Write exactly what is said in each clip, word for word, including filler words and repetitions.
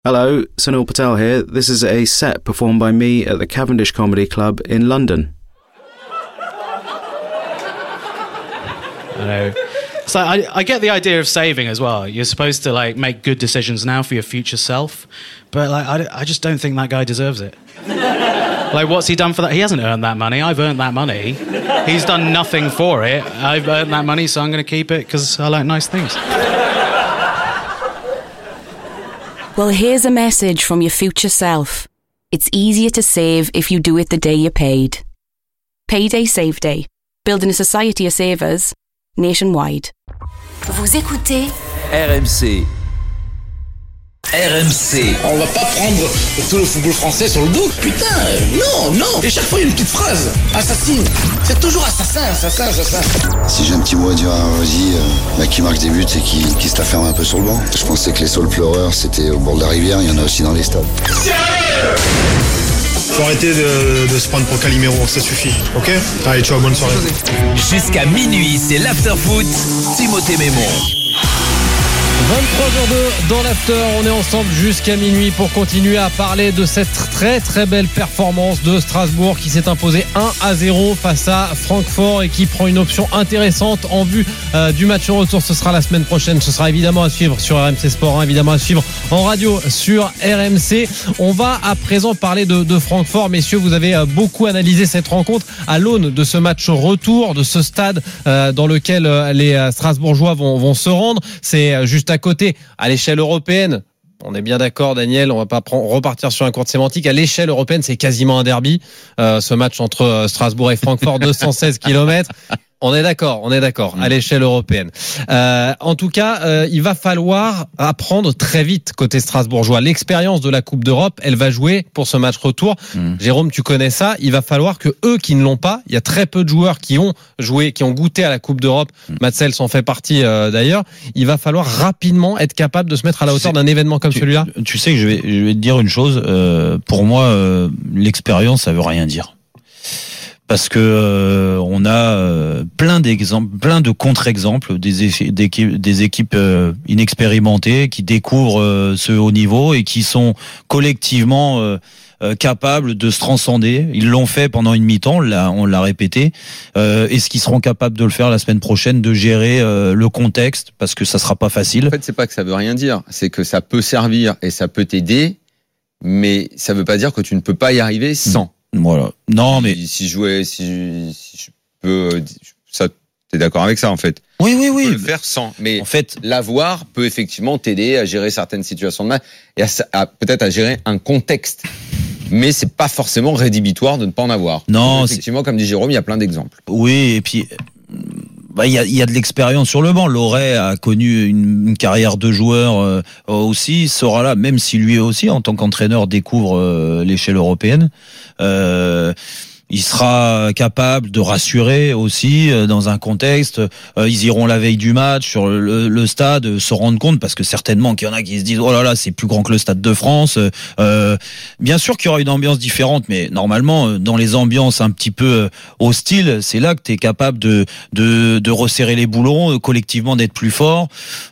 Hello, Sunil Patel here. This is a set performed by me at the Cavendish Comedy Club in London. I know. So I, I get the idea of saving as well. You're supposed to like make good decisions now for your future self, but like I, I just don't think that guy deserves it. Like, what's he done for that? He hasn't earned that money. I've earned that money. He's done nothing for it. I've earned that money, so I'm going to keep it because I like nice things. Well, here's a message from your future self. It's easier to save if you do it the day you're paid. Payday Save Day. Building a society of savers nationwide. Vous écoutez R M C. R M C. On va pas prendre tout le football français sur le dos. Putain, non, non. Et chaque fois, il y a une petite phrase. Assassine. C'est toujours assassin, assassin, assassin. Si j'ai un petit mot à dire à Rosie, euh, bah, qui marque des buts et qui, qui se la ferme un peu sur le banc. Je pensais que les saules pleureurs, c'était au bord de la rivière. Il y en a aussi dans les stades. Faut arrêter de, de se prendre pour Calimero, ça suffit, ok? Allez, ciao, bonne soirée. Jusqu'à minuit, c'est l'after-foot. Timothée Mémon. vingt-trois heures deux dans l'after, on est ensemble jusqu'à minuit pour continuer à parler de cette très très belle performance de Strasbourg qui s'est imposé un à zéro face à Francfort et qui prend une option intéressante en vue euh, du match retour. Ce sera la semaine prochaine, ce sera évidemment à suivre sur R M C Sport, hein, évidemment à suivre en radio sur R M C. On va à présent parler de, de Francfort. Messieurs, vous avez euh, beaucoup analysé cette rencontre à l'aune de ce match retour, de ce stade euh, dans lequel euh, les euh, Strasbourgeois vont, vont se rendre. C'est euh, juste à côté, à l'échelle européenne. On est bien d'accord, Daniel, on va pas prendre, repartir sur un cours de sémantique. À l'échelle européenne, c'est quasiment un derby. Euh, ce match entre euh, Strasbourg et Francfort, deux cent seize kilomètres. On est d'accord, on est d'accord, à l'échelle européenne. Euh, en tout cas, euh, il va falloir apprendre très vite côté strasbourgeois. L'expérience de la Coupe d'Europe, elle va jouer pour ce match retour. Mmh. Jérôme, tu connais ça. Il va falloir que eux qui ne l'ont pas, il y a très peu de joueurs qui ont joué, qui ont goûté à la Coupe d'Europe. Mmh. Matsels en fait partie euh, d'ailleurs. Il va falloir rapidement être capable de se mettre à la hauteur d'un événement comme tu, celui-là. Tu sais que je vais, je vais te dire une chose. Euh, pour moi, euh, l'expérience, ça veut rien dire. Parce que euh, on a euh, plein d'exemples, plein de contre-exemples des, des, des équipes euh, inexpérimentées qui découvrent euh, ce haut niveau et qui sont collectivement euh, euh, capables de se transcender. Ils l'ont fait pendant une mi-temps, on l'a, on l'a répété. Euh, est-ce qu'ils seront capables de le faire la semaine prochaine, de gérer euh, le contexte, parce que ça sera pas facile. En fait, c'est pas que ça veut rien dire, c'est que ça peut servir et ça peut t'aider, mais ça veut pas dire que tu ne peux pas y arriver sans. Voilà. Non, mais si, si je jouais, si, si je peux, ça, t'es d'accord avec ça en fait? Oui, oui, oui. Tu peux le faire sans, mais en fait, l'avoir peut effectivement t'aider à gérer certaines situations de match et à, à peut-être à gérer un contexte. Mais c'est pas forcément rédhibitoire de ne pas en avoir. Non, effectivement, c'est... comme dit Jérôme, il y a plein d'exemples. Oui, et puis. Bah, il y a, il y a de l'expérience sur le banc. Loret a connu une, une carrière de joueur euh, aussi, sera là, même si lui aussi, en tant qu'entraîneur, découvre euh, l'échelle européenne. Euh, il sera capable de rassurer aussi euh, dans un contexte. Euh, ils iront la veille du match sur le, le stade, euh, se rendre compte, parce que certainement qu'il y en a qui se disent oh là là, c'est plus grand que le Stade de France. Euh, bien sûr qu'il y aura une ambiance différente, mais normalement dans les ambiances un petit peu hostiles, c'est là que tu es capable de, de de resserrer les boulons, collectivement d'être plus fort.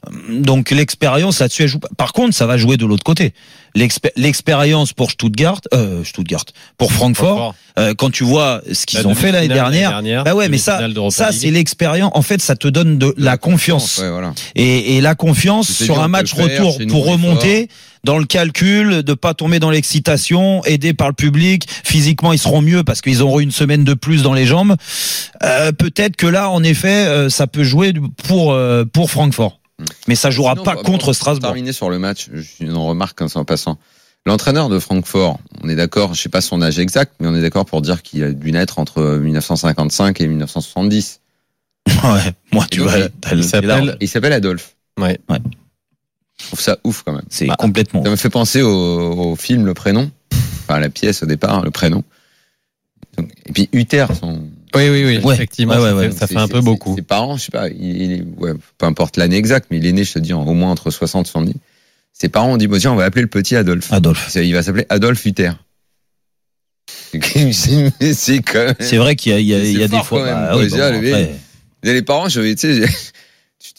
Donc l'expérience là-dessus elle joue. Par contre, ça va jouer de l'autre côté. L'expé- l'expérience pour Stuttgart, euh, Stuttgart, pour Francfort, euh, quand tu vois ce qu'ils bah, ont fait l'année dernière, l'année dernière, bah ouais, mais ça, ça c'est l'expérience. En fait, ça te donne de, de la confiance. Ouais, voilà. Et, et la confiance sur dire, un match retour faire, pour remonter dans le calcul, de pas tomber dans l'excitation, aidé par le public. Physiquement, ils seront mieux parce qu'ils auront une semaine de plus dans les jambes. Euh, peut-être que là, en effet, euh, ça peut jouer pour euh, pour Francfort. Mais ça jouera Sinon, pas bah, contre Strasbourg. Pour terminer sur le match, une remarque en passant. L'entraîneur de Francfort, on est d'accord, je sais pas son âge exact, mais on est d'accord pour dire qu'il a dû naître entre dix-neuf cent cinquante-cinq et dix-neuf cent soixante-dix. Ouais, moi tu vois, il s'appelle, il s'appelle Adolphe. Ouais. Ouais. Je trouve ça ouf quand même. C'est bah, complètement. Ça me fait penser au, au film Le Prénom, enfin à la pièce au départ, Le Prénom. Donc, et puis Uther, son Oui, oui, oui, ouais. effectivement, ouais, ouais, ça, ouais. fait, ça c'est, fait un c'est, peu beaucoup. Ses parents, je sais pas, il est, ouais, peu importe l'année exacte, mais il est né, je te dis, au moins entre soixante et soixante-dix. Ses parents ont dit, bon, tiens, on va appeler le petit Adolphe. Adolphe. Il va s'appeler Adolphe Uther. c'est, c'est, quand même... c'est vrai qu'il y a, il y a, il y a des fois. Bah, bah, oui, bon, les, les parents, je vais, tu sais,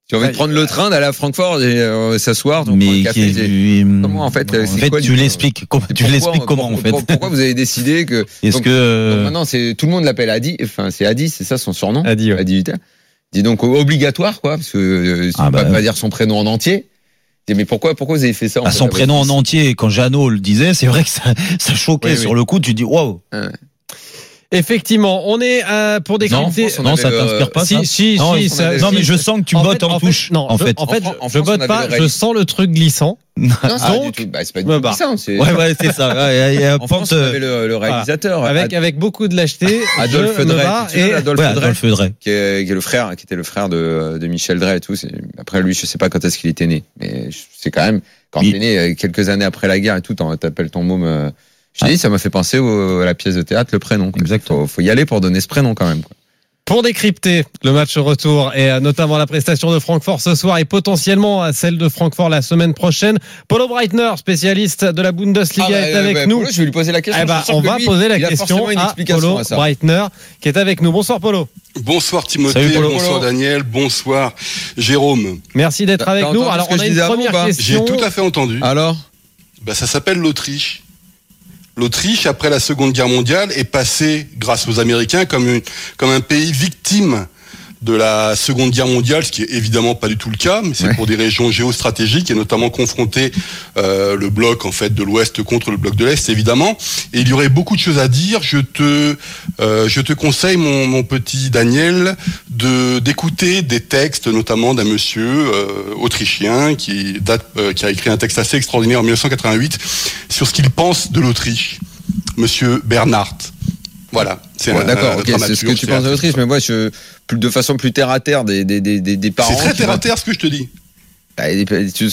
Tu as envie de prendre le train, d'aller à Francfort et euh, s'asseoir, donc prendre le café. Qui, comment en fait, en c'est fait quoi, tu l'expliques comment, tu pourquoi, l'expliques comment en fait. Pourquoi vous avez décidé que Est-ce donc, que donc maintenant c'est tout le monde l'appelle Adi, enfin c'est Adi, c'est ça son surnom. Adi, ouais. Adi Hutter. Dis donc obligatoire quoi, parce que euh, Ah on bah, peut pas dire son prénom en entier. Mais pourquoi, pourquoi vous avez fait ça en à fait, son avec prénom fils en entier, quand Jeannot le disait, c'est vrai que ça, ça choquait Oui, sur oui. le coup. Tu dis waouh. Ouais. Effectivement, on est euh, pour décrypter. on Non, avait ça le- t'inspire pas si, ça si, non, si, on ça- avait- non, si, mais je ça- sens que tu en bottes fait- en, en fait, touche. non, en je, fait, en fait, En Fran- je, en je France, botte on avait pas. le Je règle. sens le truc glissant. Non, c'est pas Donc- du tout. Bah, c'est pas du Ouais, tout bah. ça. C'est... ouais, ouais, c'est ça. Ouais, il y a- il y a En France, pente, on avait le, le réalisateur Avec Ad- avec beaucoup de lâcheté. Adolphe je me Drey. bats Tu te souviens et d'Adolphe ouais, Drey, Adolphe Drey. qui est, qui est le frère, qui était le frère de, de Michel Drey et tout. C'est, après lui, je sais pas quand est-ce qu'il était né, mais c'est quand même quand Il- t'es né euh, quelques années après la guerre et tout, t'en- t'appelles ton môme. euh, Je t'ai dit, ça m'a fait penser au, à la pièce de théâtre, le prénom. Quoi. Exactement. Faut, faut y aller pour donner ce prénom quand même. Quoi. Pour décrypter le match retour et euh, notamment la prestation de Francfort ce soir et potentiellement euh, celle de Francfort la semaine prochaine, Polo Breitner, spécialiste de la Bundesliga, Ah, bah, est avec bah, nous. Polo, je vais lui poser la question. Eh ben, Je suis sûr on que va lui, poser la il a question forcément une à explication Polo à ça. Breitner qui est avec nous. Bonsoir Polo. Bonsoir Timothée, Salut, Polo. bonsoir Daniel, bonsoir Jérôme. Merci d'être T'as avec nous. entendu Alors ce que on je a une disais avant première ou pas question. J'ai tout à fait entendu. Alors Bah, ça s'appelle l'Autriche. L'Autriche, après la Seconde Guerre mondiale, est passée, grâce aux Américains, comme, une, comme un pays victime de la Seconde Guerre mondiale, ce qui est évidemment pas du tout le cas, mais c'est Ouais. pour des régions géostratégiques et notamment confronter euh, le bloc en fait de l'Ouest contre le bloc de l'Est, évidemment. Et il y aurait beaucoup de choses à dire. Je te, euh, je te conseille, mon, mon petit Daniel, de d'écouter des textes, notamment d'un monsieur euh, autrichien qui date, euh, qui a écrit un texte assez extraordinaire en dix-neuf cent quatre-vingt-huit sur ce qu'il pense de l'Autriche, Monsieur Bernhardt. Voilà, c'est Ouais, un, d'accord, un ok, c'est ce que dramaturge, tu c'est penses de un- l'Autriche, mais moi, je, plus, de façon plus terre à terre, des, des, des, des, des parents. C'est très qui terre à vont- terre ce que je te dis. Bah, il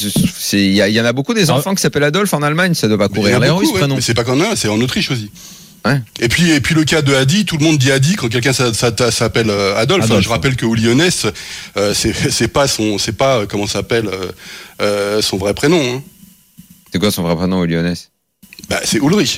y, a- il y en a beaucoup des enfants qui s'appellent Adolphe en Allemagne, ça doit pas Mais il y courir en a les beaucoup, rues, ce ouais, prénom. mais c'est pas qu'en un, c'est en Autriche aussi. Ouais. Et puis et puis le cas de Adi, tout le monde dit Adi quand quelqu'un ça, ça, ça s'appelle euh, Adolphe. Adolphe. Je rappelle que Lyonnès, euh, c'est c'est pas son c'est pas euh, comment ça s'appelle euh, euh, son vrai prénom. Hein. C'est quoi son vrai prénom au Lyonnais? Bah c'est Ulrich.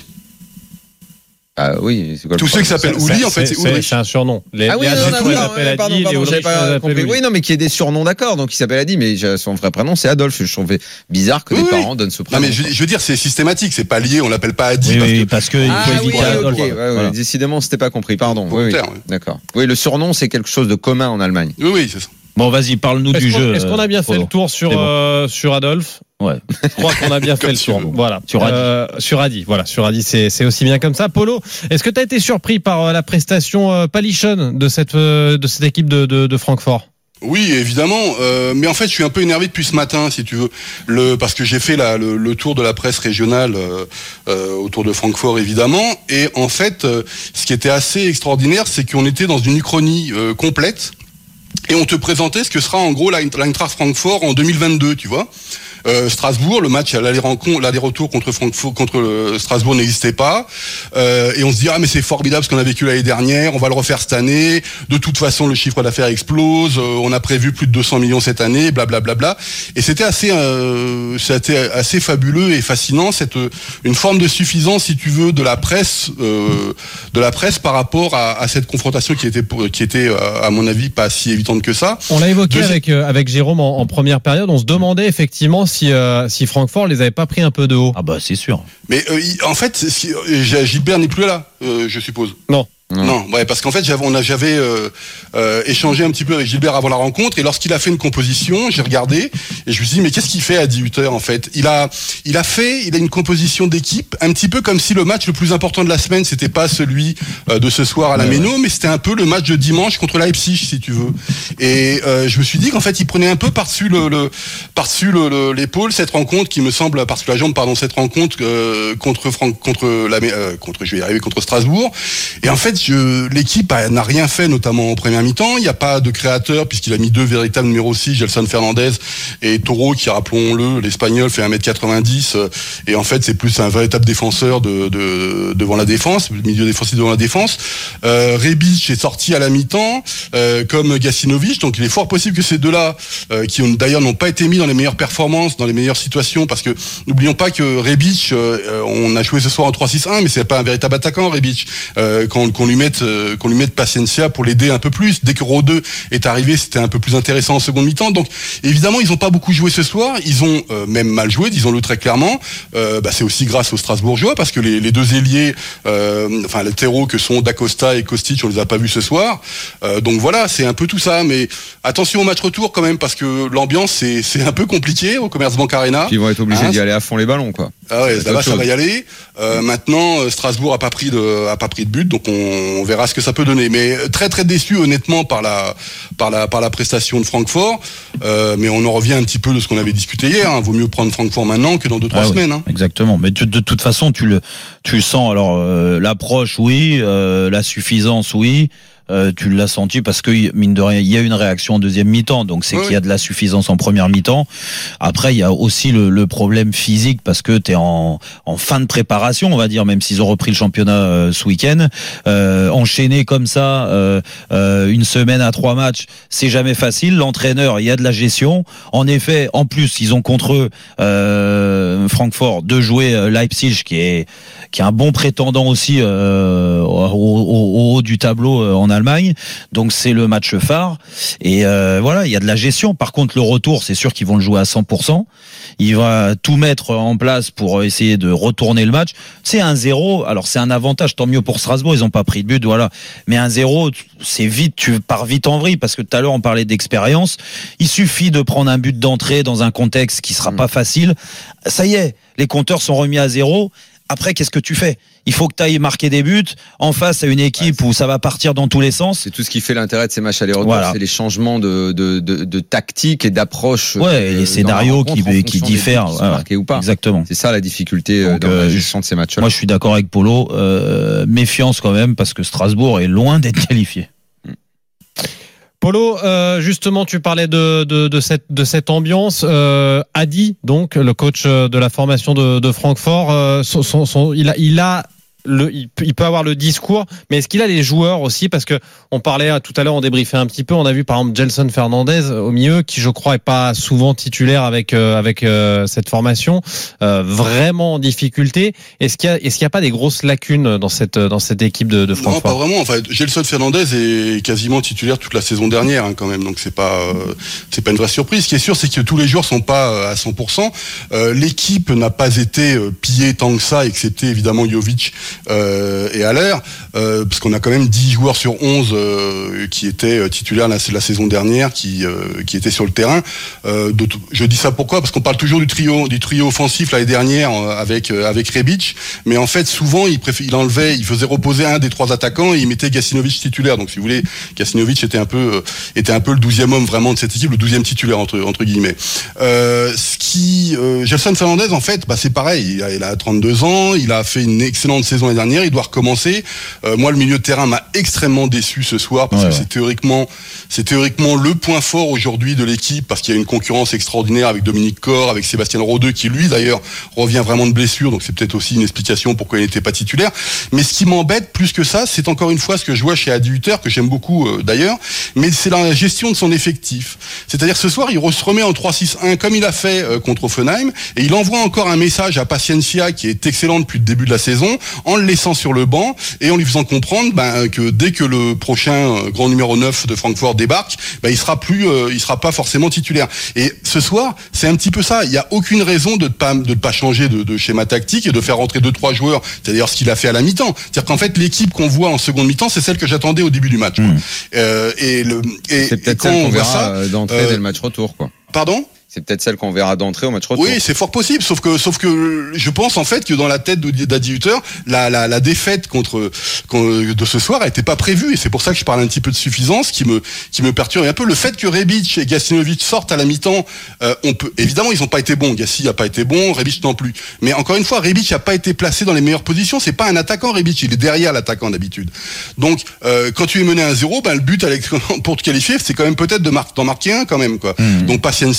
Ah oui, c'est quoi le Tous ceux qui problème? s'appellent Uli en fait c'est Ulrich. C'est un surnom. Les, Ah oui, les non, Adultes, non, on les non, appelle non, Adi, pardon, les pardon, Ulrich, j'avais on pas les appelle compris. Uli. Oui, non, mais qu'il y ait des surnoms, d'accord, donc il s'appelle Adi, mais j'ai- son vrai prénom c'est Adolphe. Je trouvais bizarre que Oui, des oui. parents donnent ce Non prénom. mais je, je veux dire c'est systématique, c'est pas lié, on l'appelle pas Adi Oui, parce oui, que parce que il Ah faut oui, éviter ok, Adolphe. ouais, ouais, Voilà. décidément, c'était pas compris, pardon. Oui, oui, Voltaire, ouais. d'accord. Oui, le surnom c'est quelque chose de commun en Allemagne. Oui oui, c'est ça. Bon, vas-y, parle-nous Est-ce du qu'on jeu. est-ce qu'on a bien fait Polo. le tour sur, C'est bon. euh, sur Adolphe? Ouais. Je crois qu'on a bien fait Comme le tu tour. veux. Voilà. Sur Adi. Euh, sur Adi. Voilà. Sur Adi, c'est, c'est aussi bien comme ça. Polo, est-ce que tu as été surpris par euh, la prestation euh, palichonne de cette, euh, de cette équipe de, de, de Francfort? Oui, évidemment. Euh, mais en fait, je suis un peu énervé depuis ce matin, si tu veux, le parce que j'ai fait la, le, le tour de la presse régionale euh, euh, autour de Francfort, évidemment. Et en fait, euh, ce qui était assez extraordinaire, c'est qu'on était dans une uchronie euh, complète. Et on te présentait ce que sera en gros l'Eintracht Francfort en deux mille vingt-deux, tu vois. Euh, Strasbourg, le match à l'aller-rencontre, l'aller-retour contre Francfort, contre le Strasbourg n'existait pas. Euh, et on se dit ah mais c'est formidable ce qu'on a vécu l'année dernière, on va le refaire cette année. De toute façon, le chiffre d'affaires explose. Euh, on a prévu plus de deux cents millions cette année, blablabla. Bla, bla, bla. Et c'était assez, euh, c'était assez fabuleux et fascinant cette une forme de suffisance, si tu veux, de la presse, euh, de la presse par rapport à, à cette confrontation qui était, qui était à mon avis pas si évidente que ça. On l'a évoqué Deuxi- avec, euh, avec Jérôme en, en première période. On se demandait effectivement si, euh, si Francfort les avait pas pris un peu de haut. Ah bah, c'est sûr. Mais euh, il- en fait, si, euh, Gilbert n'est plus là, euh, je suppose. Non. Non, non ouais, parce qu'en fait, j'avais, on a, j'avais euh, euh, échangé un petit peu avec Gilbert avant la rencontre, et lorsqu'il a fait une composition, j'ai regardé et je me suis dit mais qu'est-ce qu'il fait à dix-huit heures en fait? Il a, il a fait, il a une composition d'équipe, un petit peu comme si le match le plus important de la semaine, c'était pas celui euh, de ce soir à la Ouais, Méno, ouais. mais c'était un peu le match de dimanche contre Leipzig, si tu veux. Et euh, je me suis dit qu'en fait, il prenait un peu par-dessus le, le par-dessus le, le- l'épaule cette rencontre qui me semble par-dessus la jambe, pardon, cette rencontre euh, contre Fran- contre la, euh, contre, je vais y arriver contre Strasbourg. Et en fait, je, l'équipe a- n'a rien fait, notamment en première mi-temps. Il n'y a pas de créateur puisqu'il a mis deux véritables numéros six, Gelson Fernandez et Toro, qui, rappelons-le, l'Espagnol fait un mètre quatre-vingt-dix euh, et en fait c'est plus un véritable défenseur de, de devant la défense, le milieu défensif devant la défense. Euh, Rebic est sorti à la mi-temps euh, comme Gacinovic, donc il est fort possible que ces deux-là, euh, qui ont, d'ailleurs n'ont pas été mis dans les meilleures performances, dans les meilleures situations, parce que n'oublions pas que Rebic, euh, on a joué ce soir en trois six un, mais c'est pas un véritable attaquant Rebic. Euh, quand, quand qu'on lui mette euh, qu'on lui mette Paciencia pour l'aider un peu plus. Dès que Rodeux est arrivé, c'était un peu plus intéressant en seconde mi-temps. Donc évidemment, ils n'ont pas beaucoup joué ce soir. Ils ont euh, même mal joué, disons-le très clairement. Euh, bah, c'est aussi grâce aux Strasbourgeois parce que les, les deux ailiers, euh, enfin les terreaux que sont Dacosta et Kostic, on les a pas vus ce soir. Euh, donc voilà, c'est un peu tout ça. Mais attention au match retour quand même parce que l'ambiance c'est c'est un peu compliqué au Commerzbank Arena. Puis ils vont être obligés hein, d'y aller à fond les ballons, quoi. Ah ouais, là-bas ça va y aller. Euh, maintenant, Strasbourg a pas pris de a pas pris de but, donc on, on verra ce que ça peut donner. Mais très très déçu honnêtement par la par la par la prestation de Francfort. Euh, mais on en revient un petit peu de ce qu'on avait discuté hier. Hein. Vaut mieux prendre Francfort maintenant que dans deux trois ah, semaines. Oui, hein. Exactement. Mais de, de toute façon, tu le tu le sens. Alors euh, l'approche, oui, euh, la suffisance, oui. Euh, tu l'as senti parce que mine de rien il y a une réaction en deuxième mi-temps, donc c'est oui. qu'il y a de la suffisance en première mi-temps. Après il y a aussi le, le problème physique parce que t'es en, en fin de préparation, on va dire, même s'ils ont repris le championnat euh, ce week-end. Euh, enchaîner comme ça euh, euh, une semaine à trois matchs, c'est jamais facile. L'entraîneur, il y a de la gestion. En effet, en plus ils ont contre eux euh, Francfort de jouer euh, Leipzig qui est qui est un bon prétendant aussi euh, au, au, au haut du tableau euh, en Allemagne, donc c'est le match phare et euh, voilà, il y a de la gestion. Par contre le retour, c'est sûr qu'ils vont le jouer à cent pour cent, il va tout mettre en place pour essayer de retourner le match. C'est un zéro, alors c'est un avantage, tant mieux pour Strasbourg, ils n'ont pas pris de but, voilà, mais un zéro c'est vite, tu pars vite en vrille parce que tout à l'heure on parlait d'expérience, il suffit de prendre un but d'entrée dans un contexte qui sera pas facile, ça y est, les compteurs sont remis à zéro. Après, qu'est-ce que tu fais ? Il faut que tu ailles marquer des buts en face à une équipe ouais, où ça va partir dans tous les sens. C'est tout ce qui fait l'intérêt de ces matchs aller-retour, voilà. C'est les changements de, de, de, de tactique et d'approche. Ouais, et les scénarios qui, qui diffèrent. Qui sont marqués ou pas. Exactement. C'est ça la difficulté Donc, dans euh, la gestion de ces matchs-là. Moi, je suis d'accord avec Polo. Euh, méfiance quand même, parce que Strasbourg est loin d'être qualifié. Polo, euh, justement, tu parlais de, de, de, cette, de cette ambiance. Euh, Adi, donc, le coach de la formation de, de Francfort, euh, son, son, son, il a, il a le, il, peut, il peut avoir le discours, mais est-ce qu'il a les joueurs aussi? Parce que on parlait tout à l'heure, on débriefait un petit peu. On a vu par exemple Gelson Fernandez au milieu, qui je crois est pas souvent titulaire avec euh, avec euh, cette formation, euh, vraiment en difficulté. Est-ce qu'il y a est-ce qu'il y a pas des grosses lacunes dans cette dans cette équipe de, de Francfort? Non, pas vraiment. Enfin, Gelson Fernandez est quasiment titulaire toute la saison dernière hein, quand même. Donc c'est pas euh, c'est pas une vraie surprise. Ce qui est sûr, c'est que tous les joueurs sont pas à cent pour cent. Euh, l'équipe n'a pas été euh, pillée tant que ça, excepté évidemment Jovic euh, et Haller, euh, parce qu'on a quand même dix joueurs sur onze euh, qui étaient titulaires la, la saison dernière, qui euh, qui étaient sur le terrain. Euh, de, je dis ça pourquoi? Parce qu'on parle toujours du trio du trio offensif l'année dernière euh, avec euh, avec Rebic, mais en fait souvent il préfère, il enlevait, il faisait reposer un des trois attaquants et il mettait Gacinovic titulaire. Donc si vous voulez, Gacinovic était un peu euh, était un peu le douzième homme vraiment de cette équipe, le douzième titulaire entre entre guillemets. Euh, ce qui euh, Gelson Fernandez en fait, bah c'est pareil, il a, il a trente-deux ans, il a fait une excellente saison l'année dernière, il doit recommencer. Euh, moi le milieu de terrain m'a extrêmement déçu ce soir parce ouais, que ouais. c'est théoriquement c'est théoriquement le point fort aujourd'hui de l'équipe parce qu'il y a une concurrence extraordinaire avec Dominique Corr, avec Sébastien Rodeux qui lui d'ailleurs revient vraiment de blessure, donc c'est peut-être aussi une explication pourquoi il n'était pas titulaire. Mais ce qui m'embête plus que ça, c'est encore une fois ce que je vois chez Adi Hütter, que j'aime beaucoup euh, d'ailleurs, mais c'est la gestion de son effectif. C'est-à-dire ce soir, il se remet en trois six un comme il a fait euh, contre Offenheim et il envoie encore un message à Paciencia qui est excellent depuis le début de la saison en le laissant sur le banc et en lui faisant comprendre ben, que dès que le prochain euh, grand numéro neuf de Francfort débarque, ben, il sera plus euh, il sera pas forcément titulaire. Et ce soir, c'est un petit peu ça, il y a aucune raison de ne pas de pas changer de, de schéma tactique et de faire rentrer deux trois joueurs, c'est d'ailleurs ce qu'il a fait à la mi-temps. C'est-à-dire qu'en fait l'équipe qu'on voit en seconde mi-temps, c'est celle que j'attendais au début du match. Mmh. Euh, et le et, c'est peut-être et celle qu'on verra ça, d'entrée euh, dès le match retour quoi. Pardon? C'est peut-être celle qu'on verra d'entrée au match retour. Oui, c'est fort possible, sauf que, sauf que je pense en fait que dans la tête d'Adi Hütter, la, la, la défaite contre, contre de ce soir n'était pas prévue, et c'est pour ça que je parle un petit peu de suffisance, qui me, qui me perturbe un peu. Le fait que Rebic et Gacinovic sortent à la mi-temps, euh, on peut, évidemment, ils n'ont pas été bons. Gassi n'a pas été bon, Rebic non plus. Mais encore une fois, Rebic n'a pas été placé dans les meilleures positions. C'est pas un attaquant, Rebic, il est derrière l'attaquant d'habitude. Donc, euh, quand tu es mené à un zéro, ben le but avec, pour te qualifier, c'est quand même peut-être de mar- d'en marquer un quand même, quoi. Mmh. Donc Paciencia, je pensais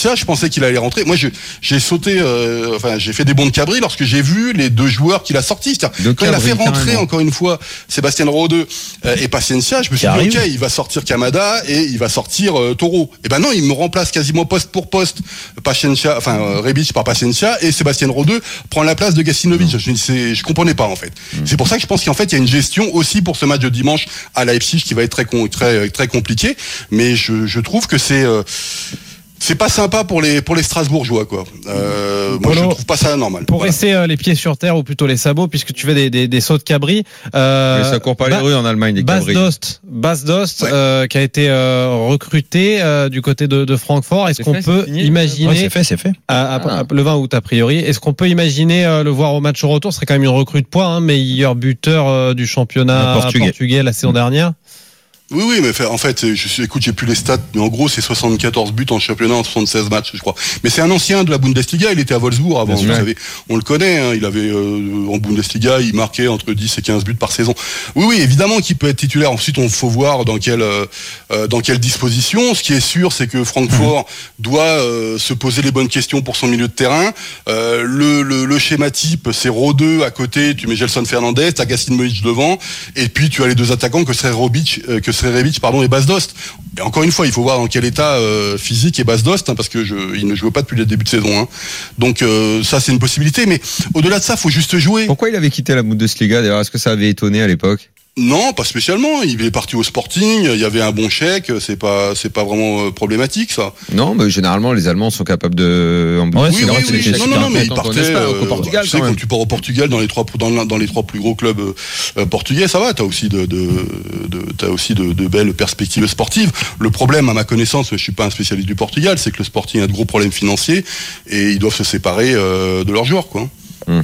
pensais qu'il allait rentrer. Moi, je, j'ai sauté, euh, enfin, j'ai fait des bonds de cabri lorsque j'ai vu les deux joueurs qu'il a sortis. C'est-à-dire, quand il a fait rentrer carrément. Encore une fois Sébastien Rodeux euh, et Paciencia, je me suis dit, ok, il va sortir Kamada et il va sortir euh, Toro. Et ben non, il me remplace quasiment poste pour poste Paciencia, enfin euh, Rebic par Paciencia, et Sébastien Rodeux prend la place de Gacinovic. Je, je, je comprenais pas en fait. Mmh. C'est pour ça que je pense qu'en fait il y a une gestion aussi pour ce match de dimanche à Leipzig qui va être très très très compliqué. Mais je, je trouve que c'est euh, c'est pas sympa pour les pour les Strasbourgeois quoi. Euh, moi je trouve pas ça normal. Pour voilà. rester euh, les pieds sur terre ou plutôt les sabots, puisque tu fais des des, des sauts de cabri. Euh, Mais ça court pas ba- les rues en Allemagne les cabris. Bas Dost, Bas Dost, ouais. euh, qui a été euh, recruté euh, du côté de, de Francfort. Est-ce c'est qu'on fait, peut c'est imaginer ouais, c'est fait, c'est fait. À, à, ah. à, le vingt août a priori. Est-ce qu'on peut imaginer euh, le voir au match au retour? Ce serait quand même une recrue de poids, hein, meilleur buteur euh, du championnat portugais. portugais la saison dernière. Oui, oui, mais en fait, je suis, écoute, j'ai plus les stats, mais en gros, c'est soixante-quatorze buts en championnat en soixante-seize matchs, je crois. Mais c'est un ancien de la Bundesliga, il était à Wolfsburg avant, vous savez. On le connaît, hein, il avait, euh, en Bundesliga, il marquait entre dix et quinze buts par saison. Oui, oui, évidemment qu'il peut être titulaire. Ensuite, on faut voir dans quelle, euh, dans quelle disposition. Ce qui est sûr, c'est que Francfort mmh. doit euh, se poser les bonnes questions pour son milieu de terrain. Euh, le, le, le schéma type, c'est Rodeux à côté, tu mets Gelson Fernandez, t'as Gacinovic devant, et puis tu as les deux attaquants que serait Robic, euh, que Rebic pardon et Bas Dost. Et encore une fois, il faut voir dans quel état euh, physique est Bas Dost hein, parce que je, il ne jouait pas depuis le début de saison. Hein. Donc euh, ça c'est une possibilité, mais au-delà de ça, faut juste jouer. Pourquoi il avait quitté la Bundesliga d'ailleurs? Est-ce que ça avait étonné à l'époque? Non, pas spécialement. Il est parti au Sporting. Il y avait un bon chèque. C'est pas, c'est pas vraiment problématique, ça. Non, mais généralement, les Allemands sont capables de. Ouais, oui, oui, oui. Non, non, non, mais il partait euh, au Portugal. Tu sais, quand tu pars au Portugal, dans les trois, dans, dans les trois plus gros clubs euh, portugais, ça va. T'as aussi de, de, de t'as aussi de, de belles perspectives sportives. Le problème, à ma connaissance, je suis pas un spécialiste du Portugal, c'est que le Sporting a de gros problèmes financiers et ils doivent se séparer euh, de leurs joueurs, quoi. Hum.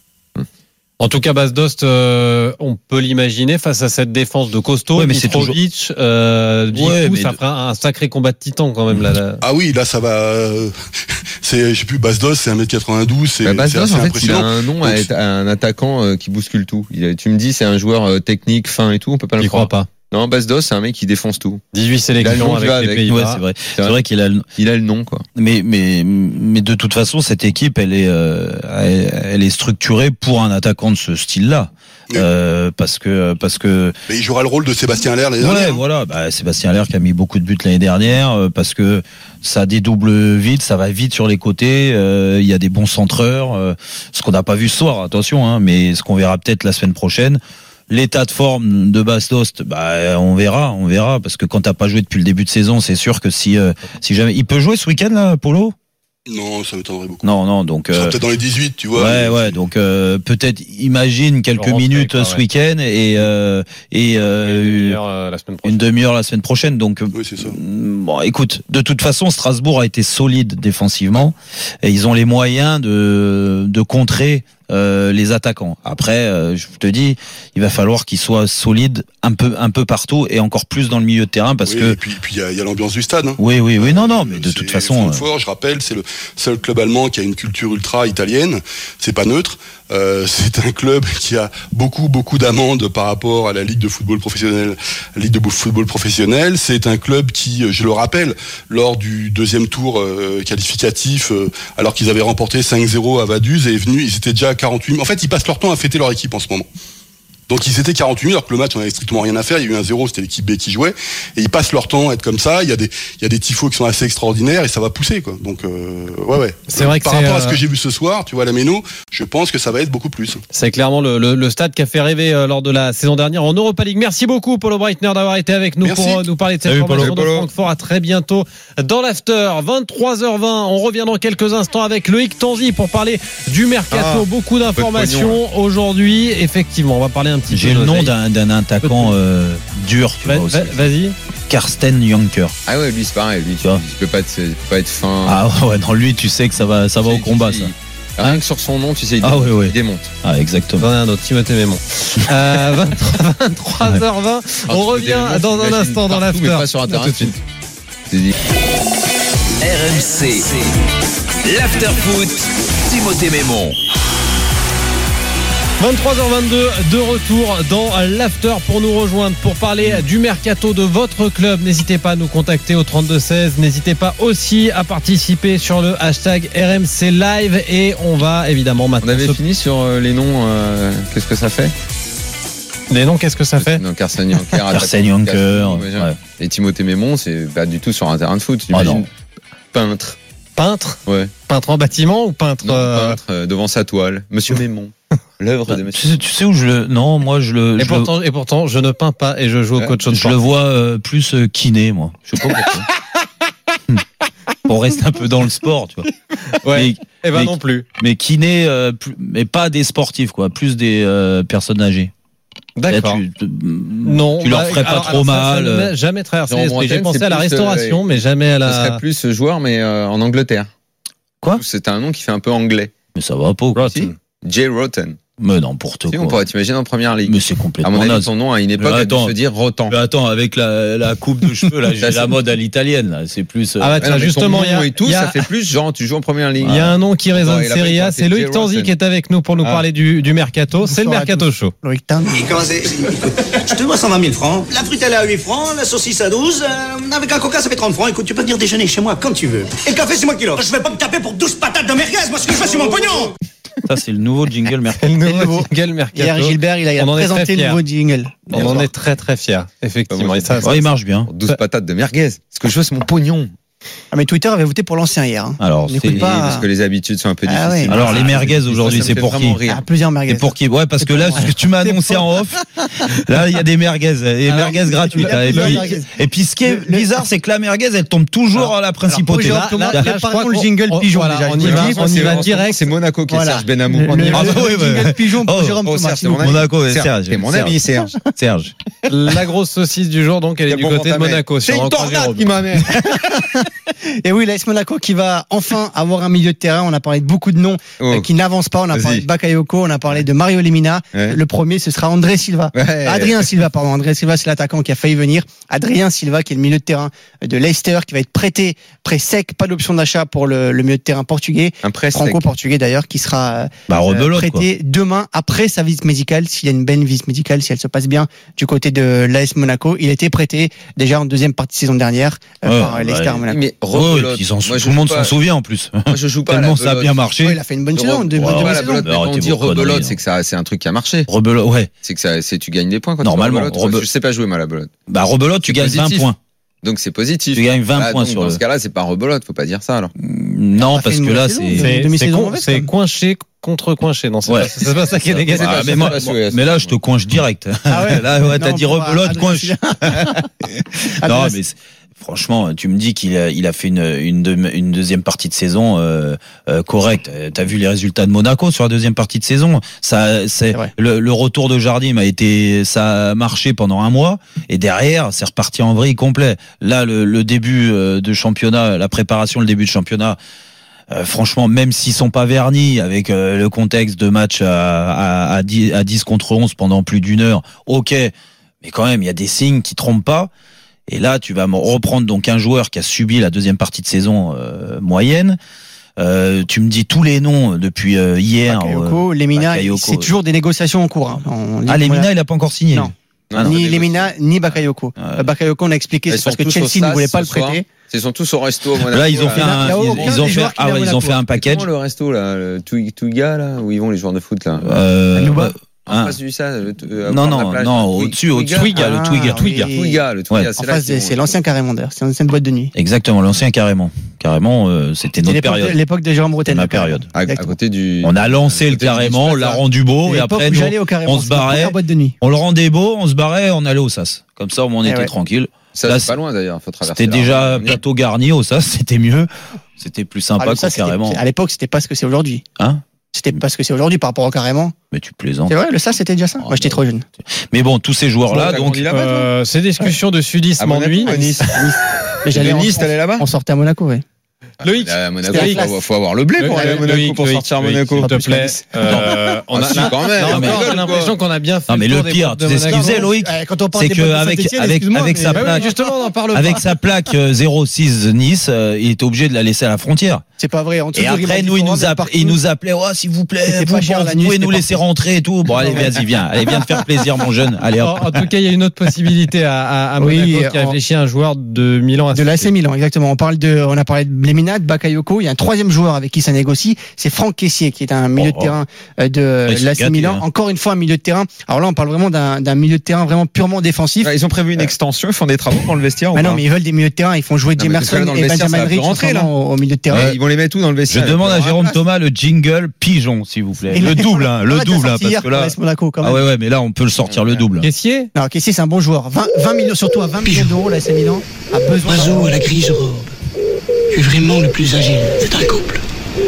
En tout cas, Bas Dost, euh, on peut l'imaginer face à cette défense de costaud, ouais, Mitrovic, toujours... euh, du ouais, coup, ça de... fera un sacré combat de titan quand même là. là. Ah oui, là ça va. Euh, c'est, je sais plus, Bas Dost, c'est un mètre quatre-vingt-douze, c'est, bah, c'est Dost, assez en fait, impressionnant. Il a un nom à être un attaquant euh, qui bouscule tout. Il a, tu me dis, c'est un joueur euh, technique, fin et tout, on peut pas le croire. Crois pas. Non, Bas Dost, c'est un mec qui défonce tout. dix-huit sélections avec, avec les Pays-Bas. Ouais, c'est vrai. C'est vrai qu'il a le, il a le nom, quoi. Mais, mais, mais de toute façon, cette équipe, elle est, euh, elle, elle est structurée pour un attaquant de ce style-là. Oui. Euh, parce que, parce que. Mais il jouera le rôle de Sébastien Haller l'année ouais, dernière. Voilà, bah, Sébastien Haller qui a mis beaucoup de buts l'année dernière, euh, parce que ça dédouble vite, ça va vite sur les côtés, euh, il y a des bons centreurs, euh, ce qu'on n'a pas vu ce soir, attention, hein, mais ce qu'on verra peut-être la semaine prochaine. L'état de forme de Bas Dost, bah on verra, on verra, parce que quand t'as pas joué depuis le début de saison, c'est sûr que si euh, si jamais il peut jouer ce week-end là, Polo. Non, ça m'étonnerait beaucoup. Non, non, donc. Ça sera euh, peut-être dans les dix-huit, tu vois. Ouais, ouais, donc euh, peut-être imagine quelques minutes quoi, ce ouais. week-end et euh, et euh, une demi-heure euh, la semaine prochaine. Une demi-heure la semaine prochaine. Donc. Oui, c'est ça. Bon, écoute, de toute façon, Strasbourg a été solide défensivement et ils ont les moyens de de contrer. Euh, les attaquants. Après, euh, je te dis, il va falloir qu'ils soient solides un peu, un peu partout et encore plus dans le milieu de terrain parce oui, que. Et puis, puis il y a, y a l'ambiance du stade. Hein. Oui, oui, oui, non, non, mais de c'est toute façon. Francfort, euh... je rappelle, c'est le seul club allemand qui a une culture ultra italienne. C'est pas neutre. Euh, c'est un club qui a beaucoup, beaucoup d'amendes par rapport à la Ligue de football professionnel. La Ligue de football professionnel, c'est un club qui, je le rappelle, lors du deuxième tour euh, qualificatif, euh, alors qu'ils avaient remporté cinq zéro à Vaduz, est venu, ils étaient déjà à quarante-huit. En fait, ils passent leur temps à fêter leur équipe en ce moment. Donc ils étaient quarante-huit alors que le match on avait strictement rien à faire, il y a eu un zéro, c'était l'équipe B qui jouait et ils passent leur temps à être comme ça, il y a des il y a des tifos qui sont assez extraordinaires et ça va pousser quoi. Donc euh, ouais ouais. C'est vrai que par c'est rapport euh... à ce que j'ai vu ce soir, tu vois la Méno, je pense que ça va être beaucoup plus. C'est clairement le, le, le stade qui a fait rêver euh, lors de la saison dernière en Europa League. Merci beaucoup Polo Breitner d'avoir été avec nous Merci. pour euh, nous parler de cette Salut, formation Polo. de Francfort. À très bientôt dans l'after. vingt-trois heures vingt, on revient dans quelques instants avec Loïc Tanzi pour parler du mercato. Ah, beaucoup d'informations aujourd'hui. Effectivement, on va parler un petit J'ai peu le nom d'un d'un attaquant euh, dur, tu va, vois aussi. Vas-y. Karsten Janker. Ah ouais, lui c'est pareil, lui tu vois. Il peut pas être, peut pas être fin. Ah ouais, non, lui tu sais que ça va, ça va au combat ça. Il, rien que sur son nom, tu sais, il, ah, démonte, ouais, ouais. il démonte. Ah exactement. J'en ai un autre, Timothée Mémon. euh, vingt-trois heures vingt, on Alors, revient Mémon, dans un instant dans l'after. Pas sur Internet. Tout de suite. R M C, l'after foot, Timothée Mémon. vingt-trois heures vingt-deux, de retour dans l'After pour nous rejoindre, pour parler du mercato de votre club. N'hésitez pas à nous contacter au trente-deux seize. N'hésitez pas aussi à participer sur le hashtag R M C Live. Et on va évidemment maintenant... On avait se... fini sur les noms. Euh, qu'est-ce que ça fait ? Les noms, qu'est-ce que ça fait ? Donc Arsène Yanker, Arsène Yanker, ouais. Et Timothée Mémon, c'est pas du tout sur un terrain de foot. Ah non. Peintre. Peintre ? Ouais. Peintre en bâtiment ou peintre, non, euh... peintre euh, devant sa toile. Monsieur Mémon. L'œuvre de Monsieur. Tu sais, tu sais où je le. Non, moi je le. Et je pourtant, le... et pourtant, je ne peins pas et je joue au coach de Je sport. le vois euh, plus euh, kiné, moi. Je sais pas pourquoi. On reste un peu dans le sport, tu vois. Ouais. Mais, et ben mais, non plus. Mais kiné, euh, plus, mais pas des sportifs, quoi. Plus des euh, personnes âgées. D'accord. Là, tu, non, tu leur bah, ferais pas alors, trop alors, mal. Ça, ça n'a jamais traversé Jean l'esprit. J'ai pensé à la plus, restauration, euh, mais jamais à la. Ce serait plus joueur, mais euh, en Angleterre. Quoi ? C'est un nom qui fait un peu anglais. Mais ça va pas. Quoi. Si. Jay Rotten. Mais n'importe si, quoi. On pourrait t'imaginer en première ligue. Mais c'est complètement. À mon avis, naze. son nom à une époque a dû se dire Rotan. Mais attends, avec la, la coupe de cheveux, là, j'ai la mode à l'italienne, là. C'est plus. Ah bah, tiens, ouais, justement, il y a. Et tout, y a... ça fait plus genre, tu joues en première ligue. Il y a un nom qui résonne bon, Serie A, c'est Loïc Tanzi qui est avec nous pour nous ah. parler du, du mercato. C'est le mercato show. Loïc Tanzi. Je te dois cent vingt mille francs. La frite, elle est à huit francs, la saucisse à douze. Euh, avec un coca, ça fait trente francs. Écoute, tu peux venir déjeuner chez moi quand tu veux. Et le café, c'est moi qui l'offre. Je vais pas me taper pour douze patates de merguez. Moi, ce que je fais, c'est mon pognon. Ça, c'est le nouveau jingle mercato. Le nouveau jingle mercato. Hier, Gilbert, il a, il a présenté le nouveau jingle. On en est très très fiers, effectivement. Ah, et ça, ça, ouais, il marche bien. douze patates de merguez. Ce que je veux, c'est mon pognon. Ah, mais Twitter avait voté pour l'ancien hier. Hein. Alors, c'est pas... parce que les habitudes sont un peu ah, difficiles. Ouais, Alors, les merguez aujourd'hui, c'est pour qui ? Ah, plusieurs merguez. C'est pour qui ? Ouais, parce que là, ce que tu m'as annoncé en off, là, il y a des merguez, des Alors, merguez gratuites. Et puis, et puis, ce qui est bizarre, c'est que la merguez, elle tombe toujours à la principauté. Là, là, là, je crois le jingle pigeon. On y va, on y va direct. C'est Monaco qui est Serge Benamou. Le jingle pigeon pour Jérôme Thomas. Monaco, Serge. C'est mon ami, Serge. Serge. La grosse saucisse du jour, donc, elle est du côté de Monaco. C'est une tornade qui m'amène. Et oui, l'A S Monaco qui va enfin avoir un milieu de terrain. On a parlé de beaucoup de noms oh. euh, qui n'avancent pas. On a Vas-y. parlé de Bakayoko, on a parlé de Mario Lemina. Ouais. Le premier, ce sera André Silva. Ouais. Adrien Silva, pardon. André Silva, c'est l'attaquant qui a failli venir. Adrien Silva, qui est le milieu de terrain de Leicester, qui va être prêté, prêt sec, pas d'option d'achat pour le, le milieu de terrain portugais. Un prêt franco-portugais d'ailleurs, qui sera bah, euh, prêté quoi. demain après sa visite médicale. S'il y a une belle visite médicale, si elle se passe bien du côté de l'A S Monaco, il a été prêté déjà en deuxième partie de saison dernière euh, ouais, par Leicester ouais. Monaco. Mais oh, ils en Moi, tout le monde s'en souvient en plus. Moi, je joue pas. Tellement ça a bien marché. Ouais, il a fait une bonne saison. Re- de, ouais, de ouais, saison. belote, quand on dit rebelote, c'est que ça, c'est un truc qui a marché. Rebelote, ouais. C'est que ça, c'est tu gagnes des points quand normalement. tu rebelote. Rebe... Je sais pas jouer mal à la belote. Bah rebelote, tu gagnes vingt points. Donc c'est positif. Tu gagnes vingt ah, points donc, sur dans le. ce cas-là, c'est pas rebelote, faut pas dire ça alors. Non, parce que là, c'est c'est, con, c'est coinché contre coinché. Non, c'est, ouais. pas, c'est pas ça qui est négatif. Ah, mais, moi, mais là, je te coinche direct. Ah ouais. Là, ouais, t'as non, dit rebelote, coinche. Non, mais. Franchement, tu me dis qu'il a, il a fait une, une, de, une deuxième partie de saison euh, euh, correcte. T'as vu les résultats de Monaco sur la deuxième partie de saison. Ça, c'est, c'est le, le retour de Jardim a été, ça a marché pendant un mois et derrière, c'est reparti en vrille complet. Là, le, le début de championnat, la préparation, le début de championnat. Euh, franchement, même s'ils sont pas vernis avec euh, le contexte de match à, à, à, dix, à dix contre onze pendant plus d'une heure, ok. Mais quand même, il y a des signes qui trompent pas. Et là, tu vas me reprendre donc un joueur qui a subi la deuxième partie de saison euh, moyenne. Euh, tu me dis tous les noms depuis euh, hier. Bakayoko, euh, Lemina, Bakayoko. C'est toujours des négociations en cours. Hein. On ah, Lemina, il a pas encore signé. Non. Ah, non, ni Lemina, ni Bakayoko. Euh, Bakayoko, on a expliqué, c'est parce que Chelsea ne voulait pas le prêter. Ils sont tous au resto. Là, ils ont fait un, ils ont fait, ah ouais, ils ont fait un package. Le resto là, le Twiga là, où ils vont les joueurs de foot là. Euh, En face du ça, le, euh, non, non, non, au-dessus, au-dessus, Twiga, le Twiga, Twiga, Twiga, le Twiga, c'est là. C'est l'ancien Carrément d'ailleurs, c'est l'ancienne boîte de nuit. Exactement, l'ancien Carrément. Carrément, euh, c'était notre période. L'époque de Jérôme Bretagne. Ma période. À, à côté du. On a lancé le Carrément, on l'a rendu beau, et après, nous, on se barrait. On le rendait beau, on se barrait, on allait au S A S. Comme ça, on était tranquille. Ça, c'est pas loin d'ailleurs, faut traverser. C'était déjà plateau garni au S A S, c'était mieux. C'était plus sympa que Carrément. À l'époque, c'était pas ce que c'est aujourd'hui. Hein? C'était pas ce que c'est aujourd'hui par rapport au Carrément. Mais tu plaisantes. C'est vrai, le ça c'était déjà ça. Oh, Moi j'étais trop jeune. Mais bon, tous ces joueurs-là, bon, donc euh, ces discussions de sudisme m'ennuient. Nice. Mais j'allais Nice, t'allais là-bas. On sortait à Monaco, ouais. Loïc, à Monaco, il faut, faut avoir le blé pour aller à Monaco, Loïc, pour Loïc, sortir à Loïc, Monaco. s'il te plaît. Euh, on a Ah, si, quand même. non, mais Non, j'ai l'impression qu'on a bien fait. Non, mais le pire, tu sais ce qu'il faisait, Loïc? Quand on parle C'est des boîtes de qu'avec Saint-Étienne, avec, excuse-moi, avec mais- sa Bah oui, plaque, justement, on en parle pas. avec sa plaque euh, zéro six Nice, euh, il était obligé de la laisser à la frontière. C'est pas vrai. En dessous Et de après, Grimaldi nous, il Forum, nous, app- partout. il nous appelait, oh, s'il vous plaît, C'était vous, pas cher, vous la nuit, pouvez c'était nous laisser partout. rentrer et tout. Bon, allez, vas-y, viens. Allez, viens te faire plaisir, mon jeune. Allez, hop. En, en tout cas, il y a une autre possibilité à, à, à Oui, Monaco qui en- réfléchit à un joueur de Milan. À De l'A C Milan, exactement. On parle de, on a parlé de Lemina, de Bakayoko. Il y a un troisième joueur avec qui ça négocie. C'est Franck Kessié, qui est un milieu Oh, de terrain euh, de ils sont l'A C gâtés, Milan. hein. Encore une fois, un milieu de terrain. Alors là, on parle vraiment d'un, d'un milieu de terrain vraiment purement défensif. Ils ont prévu une extension, ils font des travaux dans le vestiaire. Ah non, mais ils veulent des milieux de terrain. Ils font jouer Non, mais Jemerson dans le et vestiaire, Benjamin ça va plus Rich en rentrer, ce là. moment au, au milieu de terrain. Ouais, ils vont les mettre où dans le Je vestiaire? demande à Ils vont Jérôme avoir la Thomas le jingle pigeon, s'il vous plaît. Et Le là, double, hein, on le l'a déjà double, hein, sorti parce hier que pour là. l'A S Monaco, quand Ah même. ouais, ouais, mais là, on peut le sortir le double. Kessié. Non, Kessié, c'est un bon joueur. vingt, vingt millions, surtout à vingt millions d'euros, l'A C Milan a besoin. Oiseau à la grise robe. Tu es vraiment le plus agile. C'est un couple.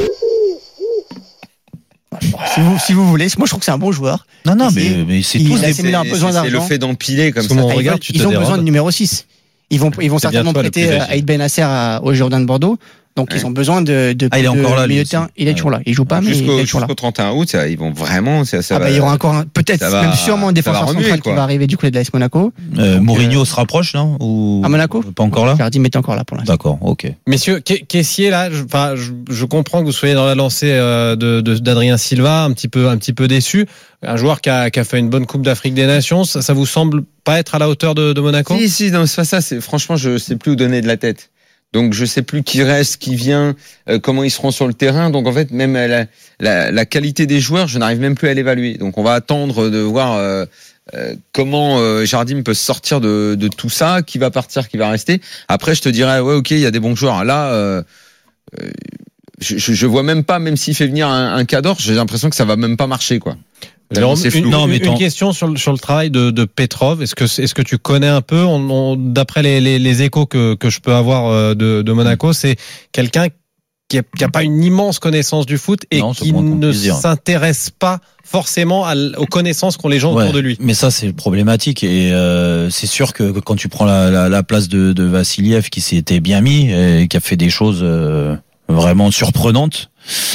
Si vous, si vous voulez, moi je trouve que c'est un bon joueur. Non, non, Kessié, mais, mais c'est il- tous l'A des. C Milan a besoin C'est le d'argent. fait d'empiler comme Parce ça. qu'on Ah, ils regarde, veulent- tu te ils ont dérodes. besoin de numéro six. Ils vont, ils vont C'est certainement bien toi, le prêter plus euh, agile. Aïd Ben Nasser à- au Jourdain de Bordeaux. Donc ils ont besoin de, de, Ah, il est de encore là, lui milieu de aussi. terrain. Il est toujours là. Il joue pas, mais il Jusqu'au est toujours là. jusqu'au trente et un août, ça, ils vont vraiment. Ça, ça Ah bah va- il y aura encore un- peut-être ça va- même sûrement un ça va défenseur remuer, central qui quoi. va arriver du côté de l'A S Monaco. Euh, Mourinho se rapproche, non? Ou... À Monaco Pas encore là? Jardim est encore là pour l'instant. D'accord, ok. Messieurs, Ke- Kessié, là, je, enfin, je, je comprends que vous soyez dans la lancée euh, de, de- d'Adrien Silva, un petit peu, un petit peu déçu. Un joueur qui a, qui a fait une bonne Coupe d'Afrique des Nations, ça, ça vous semble pas être à la hauteur de, de Monaco? Si, si, non, c'est pas ça. C'est, franchement, je sais plus où donner de la tête. Donc, je sais plus qui reste, qui vient, euh, comment ils seront sur le terrain. Donc, en fait, même euh, la, la, la qualité des joueurs, je n'arrive même plus à l'évaluer. Donc, on va attendre de voir euh, euh, comment euh, Jardim peut sortir de, de tout ça, qui va partir, qui va rester. Après, je te dirais, ouais, ok, il y a des bons joueurs. Là, euh, euh, je, je, je vois même pas, même s'il fait venir un, un Cador, j'ai l'impression que ça va même pas marcher, quoi. Jérôme, C'est flou. une, Non, mais une ton- question sur le, sur le travail de, de Petrov. Est-ce que, est-ce que tu connais un peu, on, on- d'après les, les, les échos que, que je peux avoir euh, de, de Monaco, c'est quelqu'un qui a, qui a pas une immense connaissance du foot et Non, c'est qui moins qu'on ne puisse dire. s'intéresse pas forcément à l- aux connaissances qu'ont les gens Ouais, autour de lui. Mais ça, c'est problématique. Et euh, c'est sûr que quand tu prends la, la, la place de, de Vassiliev, qui s'était bien mis et qui a fait des choses euh, vraiment surprenantes,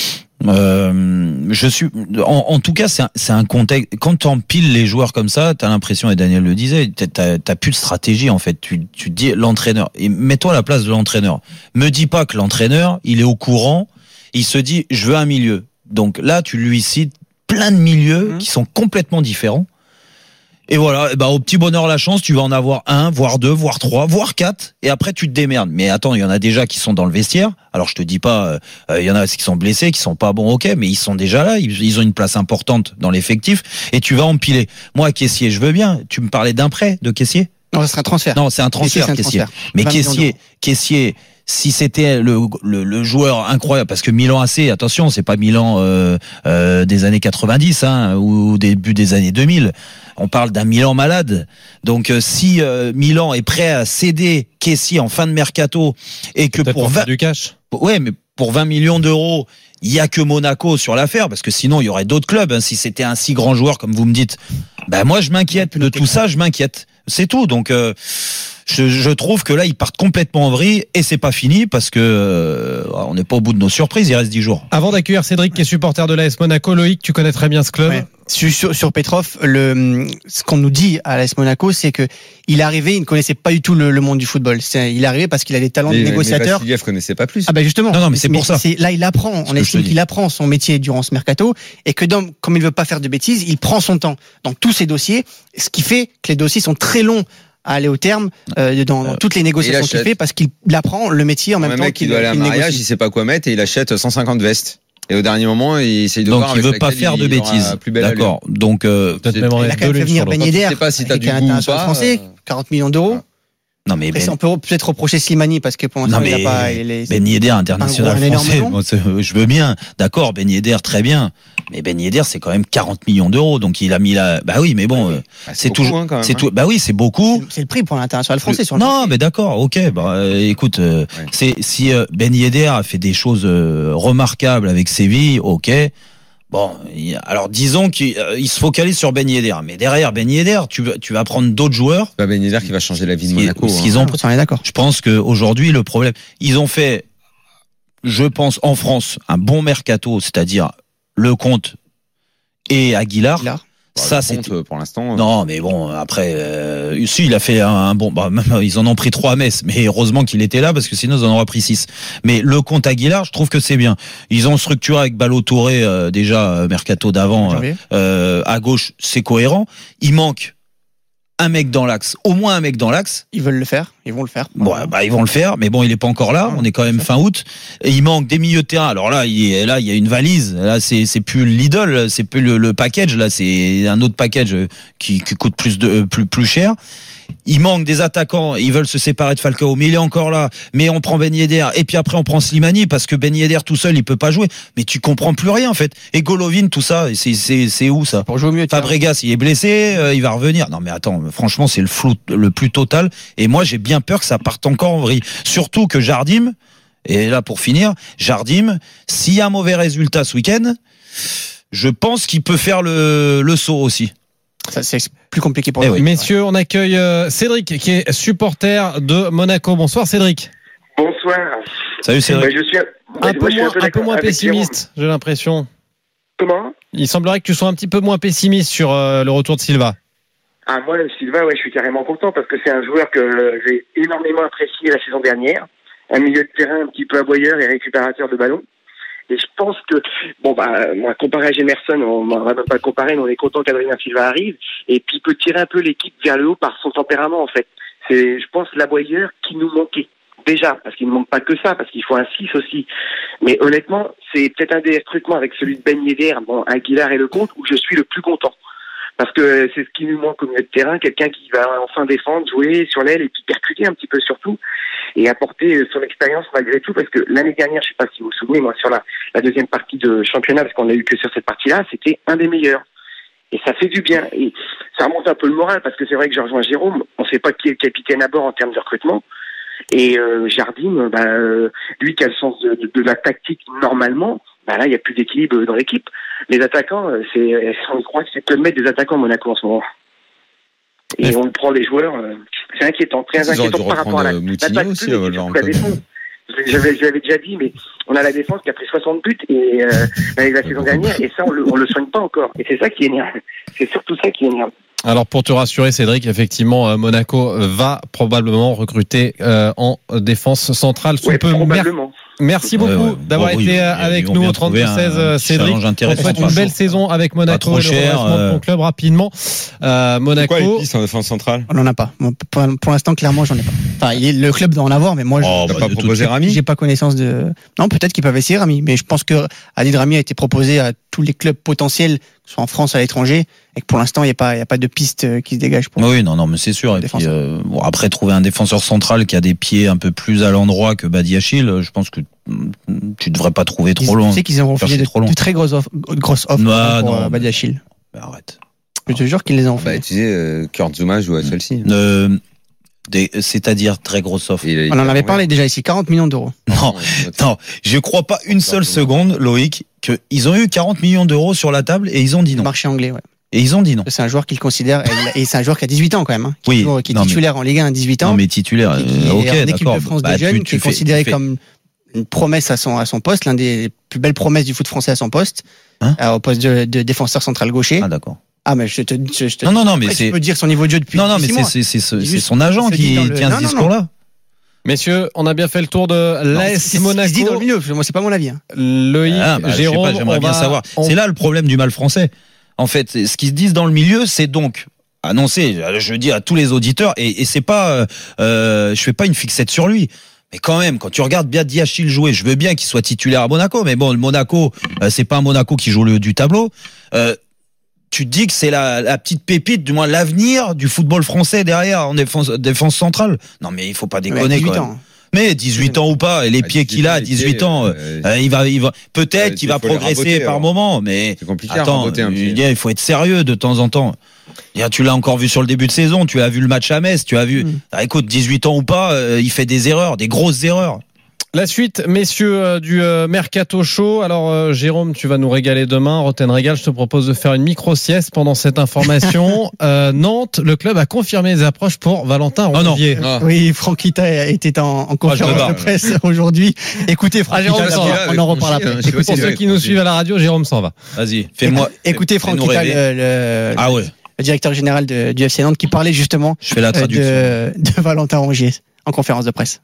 euh, je suis, en, en tout cas, c'est un, c'est un contexte. Quand tu empiles les joueurs comme ça, t'as l'impression, et Daniel le disait, t'as, t'as plus de stratégie en fait. Tu, tu te dis l'entraîneur. Et mets-toi à la place de l'entraîneur. Me dis pas que l'entraîneur, il est au courant. Il se dit, je veux un milieu. Donc là, tu lui cites plein de milieux Mmh. qui sont complètement différents. Et voilà, et bah, au petit bonheur la chance, tu vas en avoir un, voire deux, voire trois, voire quatre, et après tu te démerdes. Mais attends, il y en a déjà qui sont dans le vestiaire. Alors je te dis pas, euh, euh, il y en a qui sont blessés, qui sont pas bons, ok, mais ils sont déjà là, ils, ils ont une place importante dans l'effectif, et tu vas empiler. Moi, Kessié, je veux bien. Tu me parlais d'un prêt de Kessié? Non, ça sera un transfert. Non, c'est un transfert, c'est un Kessié. transfert. Mais vingt millions Kessié, d'euros. Kessié, si c'était le, le, le joueur incroyable, parce que Milan A C, attention, c'est pas Milan euh, euh, des années quatre-vingt-dix hein, ou début des années deux mille. On parle d'un Milan malade. Donc euh, si euh, Milan est prêt à céder Kessié en fin de mercato et que Peut-être pour pour vingt faire du cash. ouais, mais pour vingt millions d'euros, il y a que Monaco sur l'affaire, parce que sinon il y aurait d'autres clubs. Hein, si c'était un si grand joueur comme vous me dites, ben moi je m'inquiète de tout ça, je m'inquiète. C'est tout. Donc euh, je, je trouve que là ils partent complètement en vrille et c'est pas fini parce que euh, on n'est pas au bout de nos surprises. Il reste dix jours. Avant d'accueillir Cédric, qui est supporter de l'A S Monaco, Loïc, tu connais très bien ce club. Ouais. Sur, sur, sur Petrov, le, ce qu'on nous dit à l'A S Monaco, c'est que il est arrivé, il ne connaissait pas du tout le, le monde du football. C'est, il est arrivé parce qu'il a des talents Mais, de mais négociateur. Vassiliev connaissait pas plus. Ah bah justement. Non, non, mais c'est pour ça. Là, il apprend. Ce On que je estime te dis. qu'il apprend son métier durant ce mercato et que donc, comme il veut pas faire de bêtises, il prend son temps dans tous ses dossiers, ce qui fait que les dossiers sont très longs à aller au terme euh, dans, dans toutes les négociations qu'il achète. fait parce qu'il apprend le métier en même Un temps mec qui qu'il doit aller à un qu'il mariage, négocie. il sait pas quoi mettre et il achète cent cinquante vestes. Et au dernier moment, il essaye de Donc voir il avec veut pas laquelle faire de il aura bêtises. plus belle D'accord. Donc euh, Peut-être C'est- même en Il a reste quand même deux fait lunes venir sur Ben l'autre. Yedder, Je sais pas si t'as avec du un goût ou international pas, français, euh, quarante millions d'euros. non mais Après, Ben, on peut peut-être reprocher Slimani parce que pour non l'instant, il mais a pas. il est- Ben Yedder international un gros- un français, énorme nom. moi, c'est- je veux bien. D'accord, Ben Yedder très bien. Mais Ben Yedder c'est quand même quarante millions d'euros. Donc il a mis la. Bah oui, mais bon, euh, Bah, c'est beaucoup, toujours. hein, quand même, c'est hein. tout. Bah oui, c'est beaucoup. C'est le prix pour l'international français sur le Non, mais d'accord, ok. Bah, euh, écoute, euh, Ouais. c'est si euh, Ben Yedder a fait des choses euh, remarquables avec Séville, ok. Bon, il- alors disons qu'il euh, il se focalise sur Ben Yedder, mais derrière Ben Yedder, tu vas tu vas prendre d'autres joueurs. C'est pas Ben Yedder qui va changer la vie de Ce qui- Monaco. ce hein. qu'ils ont, On est d'accord. je pense que aujourd'hui le problème, ils ont fait je pense, en France, un bon mercato, c'est-à-dire Lecomte et Aguilar. Aguilar. Ça, c'est pour l'instant. Non, mais bon, après, euh, si, il a fait un, un bon. Bah, même, ils en ont pris trois à Metz, mais heureusement qu'il était là parce que sinon ils en auraient pris six. Mais Lecomte Aguilar, je trouve que c'est bien. Ils ont structuré avec Balo-Touré euh, déjà euh, mercato d'avant euh, euh, à gauche, c'est cohérent. Il manque un mec dans l'axe, au moins un mec dans l'axe. Ils veulent le faire, ils vont le faire. Bon, bah ils vont le faire, mais bon, il est pas encore là. On est quand même fin août. Et il manque des milieux de terrain. Alors là, il est, là, il y a une valise. Là, c'est c'est plus l'idole, c'est plus le, le package. Là, c'est un autre package qui, qui coûte plus de plus plus cher. Il manque des attaquants, ils veulent se séparer de Falcao, mais il est encore là. Mais on prend Ben Yedder, et puis après on prend Slimani, parce que Ben Yedder tout seul, il peut pas jouer. Mais tu comprends plus rien en fait. Et Golovin, tout ça, c'est c'est c'est où ça? Pour jouer mieux. Fabregas, il est blessé, euh, il va revenir. Non mais attends, franchement, c'est le flou le plus total. Et moi, j'ai bien peur que ça parte encore en vrille. Surtout que Jardim, et là pour finir, Jardim, s'il y a un mauvais résultat ce week-end, je pense qu'il peut faire le le saut aussi. Ça, c'est plus compliqué pour nous. Eh oui. Messieurs, on accueille euh, Cédric, qui est supporter de Monaco. Bonsoir, Cédric. Bonsoir. Salut, Cédric. Bah, je suis un, un, peu, moi, moins, un, peu, un peu moins pessimiste, j'ai l'impression. Comment? Il semblerait que tu sois un petit peu moins pessimiste sur euh, le retour de Silva. Ah, moi, Silva, ouais, je suis carrément content parce que c'est un joueur que j'ai énormément apprécié la saison dernière. Un milieu de terrain un petit peu aboyeur et récupérateur de ballon. Et je pense que, bon, bah, moi, comparé à Gemerson, on ne va même pas le comparer, mais on est content qu'Adrien Silva arrive. Et puis, il peut tirer un peu l'équipe vers le haut par son tempérament, en fait. C'est, je pense, l'aboyeur qui nous manquait. Déjà, parce qu'il ne manque pas que ça, parce qu'il faut un six aussi. Mais honnêtement, c'est peut-être un des recrutements avec celui de Ben Yedder, bon, Aguilar et Lecomte, où je suis le plus content. Parce que c'est ce qui nous manque au milieu de terrain, quelqu'un qui va enfin défendre, jouer sur l'aile et puis percuter un petit peu surtout et apporter son expérience malgré tout. Parce que l'année dernière, je sais pas si vous vous souvenez, moi sur la, la deuxième partie de championnat, parce qu'on a eu que sur cette partie-là, c'était un des meilleurs. Et ça fait du bien. Et ça remonte un peu le moral parce que c'est vrai que je rejoins Jérôme, on ne sait pas qui est le capitaine à bord en termes de recrutement. Et euh, Jardim, bah, euh, lui qui a le sens de, de, de la tactique normalement, bah là il n'y a plus d'équilibre dans l'équipe. Les attaquants, c'est, on croit que c'est le maître des attaquants Monaco en ce moment. Et Mais on prend les joueurs, euh, c'est inquiétant, très inquiétant par rapport à la, l'attaque aussi, la défense. J'avais, j'avais déjà dit, mais on a la défense qui a pris soixante buts et euh, avec la saison dernière, et ça on le, on le soigne pas encore. Et c'est ça qui énerve. C'est surtout ça qui énerve. Alors pour te rassurer Cédric, effectivement Monaco va probablement recruter euh, en défense centrale sous ouais, peu. Probablement. Merci beaucoup ouais, ouais. d'avoir bon, été oui, avec nous au trente-deux seize Cédric. On souhaite une belle saison avec Monaco et le redressement de ton club rapidement. Euh, Monaco. Pourquoi il en défense centrale? On n'en a pas. Pour, pour l'instant, clairement, j'en ai pas. Enfin, il, le club doit en avoir, mais moi, oh, je bah, pas proposé Rami. J'ai pas connaissance de. Non, peut-être qu'ils peuvent essayer Rami, mais je pense que Adil Rami a été proposé à tous les clubs potentiels, soit en France, à l'étranger, et que pour l'instant, il n'y a pas, il y a pas de piste qui se dégage. Pour oui, non, non, mais c'est sûr. Et puis, euh, bon, après, trouver un défenseur central qui a des pieds un peu plus à l'endroit que Badiachil, je pense que tu devrais pas trouver trop loin. Tu sais qu'ils ont refusé de, de très grosses offres, grosses offres bah, pour non, Badiachil. Arrête. Je te jure qu'ils les ont fait. Bah, tu sais, euh, Kurt Zouma joue à Chelsea. Euh, des, c'est-à-dire très grosse offre. Il, il On en avait parlé déjà ici, quarante millions d'euros. Non, non, je crois pas une seule seconde, Loïc, qu'ils ont eu quarante millions d'euros sur la table et ils ont dit non. Marché anglais, ouais. Et ils ont dit non. C'est un joueur qu'ils considèrent, et c'est un joueur qui a dix-huit ans quand même, hein, qui, oui, est, qui est non, titulaire mais, en Ligue un à dix-huit ans. Non, mais titulaire, euh, ok, d'accord. En équipe de France bah, des jeunes, tu, tu qui est fais, considéré fais... comme une promesse à son, à son poste, l'un des plus belles promesses du foot français à son poste, hein euh, au poste de, de défenseur central gaucher. Ah, d'accord. Ah, mais je te, je, je te non, non, non, mais après, c'est. Tu peux dire son niveau de jeu depuis. Non, non, mais c'est, c'est, c'est, c'est, c'est son agent qui le... tient non, ce non, discours-là. non. Messieurs, on a bien fait le tour de l'A S Monaco. Il se dit dans le milieu, moi c'est pas mon avis. Hein. Loïc, ah, bah, Jérôme, je sais pas, j'aimerais bien va... savoir. On... C'est là le problème du mal français. En fait, ce qu'ils se disent dans le milieu, c'est donc annoncé. Je dis à tous les auditeurs, et, et c'est pas, euh, je fais pas une fixette sur lui. Mais quand même, quand tu regardes Badiachil jouer, je veux bien qu'il soit titulaire à Monaco, mais bon, le Monaco, euh, c'est pas un Monaco qui joue le haut du tableau. Euh, tu te dis que c'est la, la petite pépite, du moins l'avenir du football français derrière en défense, défense centrale. Non, mais il faut pas déconner quand même. Mais dix-huit ans ou pas, et les pieds qu'il a à dix-huit ans, euh, euh, il va, il va, peut-être euh, qu'il va progresser par moment, mais c'est compliqué attends, à un je dire, il faut être sérieux de temps en temps. Tu l'as encore vu sur le début de saison, tu as vu le match à Metz, tu as vu, mm. ah, écoute, dix-huit ans ou pas, euh, il fait des erreurs, des grosses erreurs. La suite, messieurs, euh, du euh, Mercato Show. Alors, euh, Jérôme, tu vas nous régaler demain. Roten Régal, je te propose de faire une micro-sieste pendant cette information. euh, Nantes, le club a confirmé les approches pour Valentin Rongier. Oh non. Oui, Franck Kita était en, en conférence ah, de presse aujourd'hui. Écoutez, Franck Kita, ah, on en reparle après. Écoutez, pour ceux qui nous suivent à la radio, Jérôme s'en va. Vas-y, fais-moi. Écoutez, Franck Kita, le, le, ah, ouais. le directeur général de, du F C Nantes, qui parlait justement je fais la traduction. De, de Valentin Rongier en conférence de presse.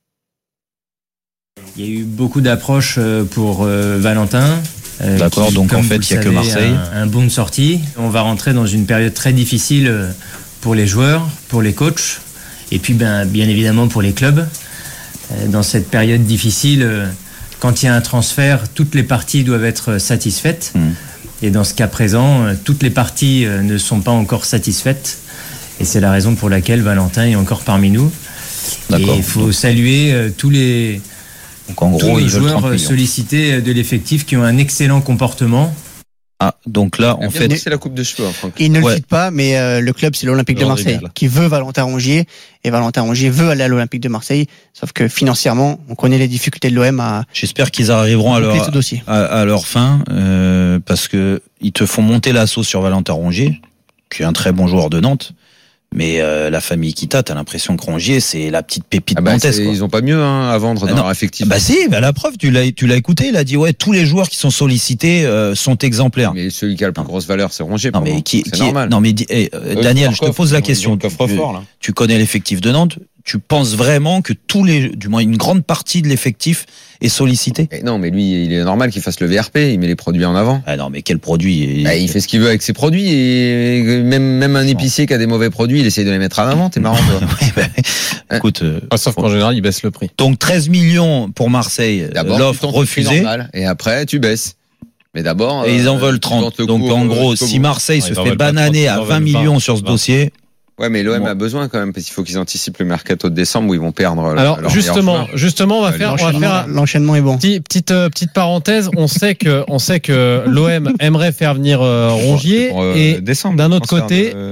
Il y a eu beaucoup d'approches pour euh, Valentin. Euh, D'accord, qui, donc en fait, il n'y a que Marseille. Un, un boom de sortie. On va rentrer dans une période très difficile pour les joueurs, pour les coachs, et puis ben, bien évidemment pour les clubs. Dans cette période difficile, quand il y a un transfert, toutes les parties doivent être satisfaites. Mmh. Et dans ce cas présent, toutes les parties ne sont pas encore satisfaites. Et c'est la raison pour laquelle Valentin est encore parmi nous. D'accord. Et il faut saluer tous les... Donc en tous gros, les joueurs sollicités de l'effectif qui ont un excellent comportement. Ah, donc là, en fait, c'est la coupe de cheveux. Hein, il ne ouais. le cite pas, mais euh, le club, c'est l'Olympique de Marseille, qui veut Valentin Rongier, et Valentin Rongier veut aller à l'Olympique de Marseille. Sauf que financièrement, on connaît les difficultés de l'O M à. J'espère qu'ils arriveront à leur, à, à leur fin, euh, parce que ils te font monter la sauce sur Valentin Rongier, qui est un très bon joueur de Nantes. Mais euh, la famille Kita, t'as l'impression que Rongier, c'est la petite pépite ah bah nantaise. Ils ont pas mieux hein, à vendre dans ah leur effectif. Bah si, bah la preuve, tu l'as, tu l'as écouté, il a dit ouais, tous les joueurs qui sont sollicités euh, sont exemplaires. Mais celui qui a la plus non. grosse valeur, c'est Rongier. Non mais qui, c'est qui normal. Non mais eh, euh, Daniel, je te pose la question. Tu, fort, là. tu connais l'effectif de Nantes. Tu penses vraiment que tous les, du moins une grande partie de l'effectif est sollicité? Et non, mais lui, il est normal qu'il fasse le V R P. Il met les produits en avant. Ah non, mais quel produit? Bah, il fait ce qu'il veut avec ses produits. Et même même un épicier qui a des mauvais produits, il essaie de les mettre en avant. T'es marrant, toi. ouais, bah, écoute, euh, ah, sauf qu'en général, il baisse le prix. Donc treize millions pour Marseille. D'abord, l'offre refusée. Normal, et après, tu baisses. Mais d'abord. Et euh, ils en veulent trente. Donc cours, en gros, si Marseille ouais, se fait bananer à vingt millions sur ce dossier. Ouais, mais l'O M bon. a besoin quand même parce qu'il faut qu'ils anticipent le mercato de décembre où ils vont perdre. Alors leur justement, justement, on va faire, on va faire l'enchaînement est bon. Petit, petite euh, petite parenthèse, on sait que on sait que l'O M aimerait faire venir euh, Rongier pour, euh, et décembre, d'un autre côté de,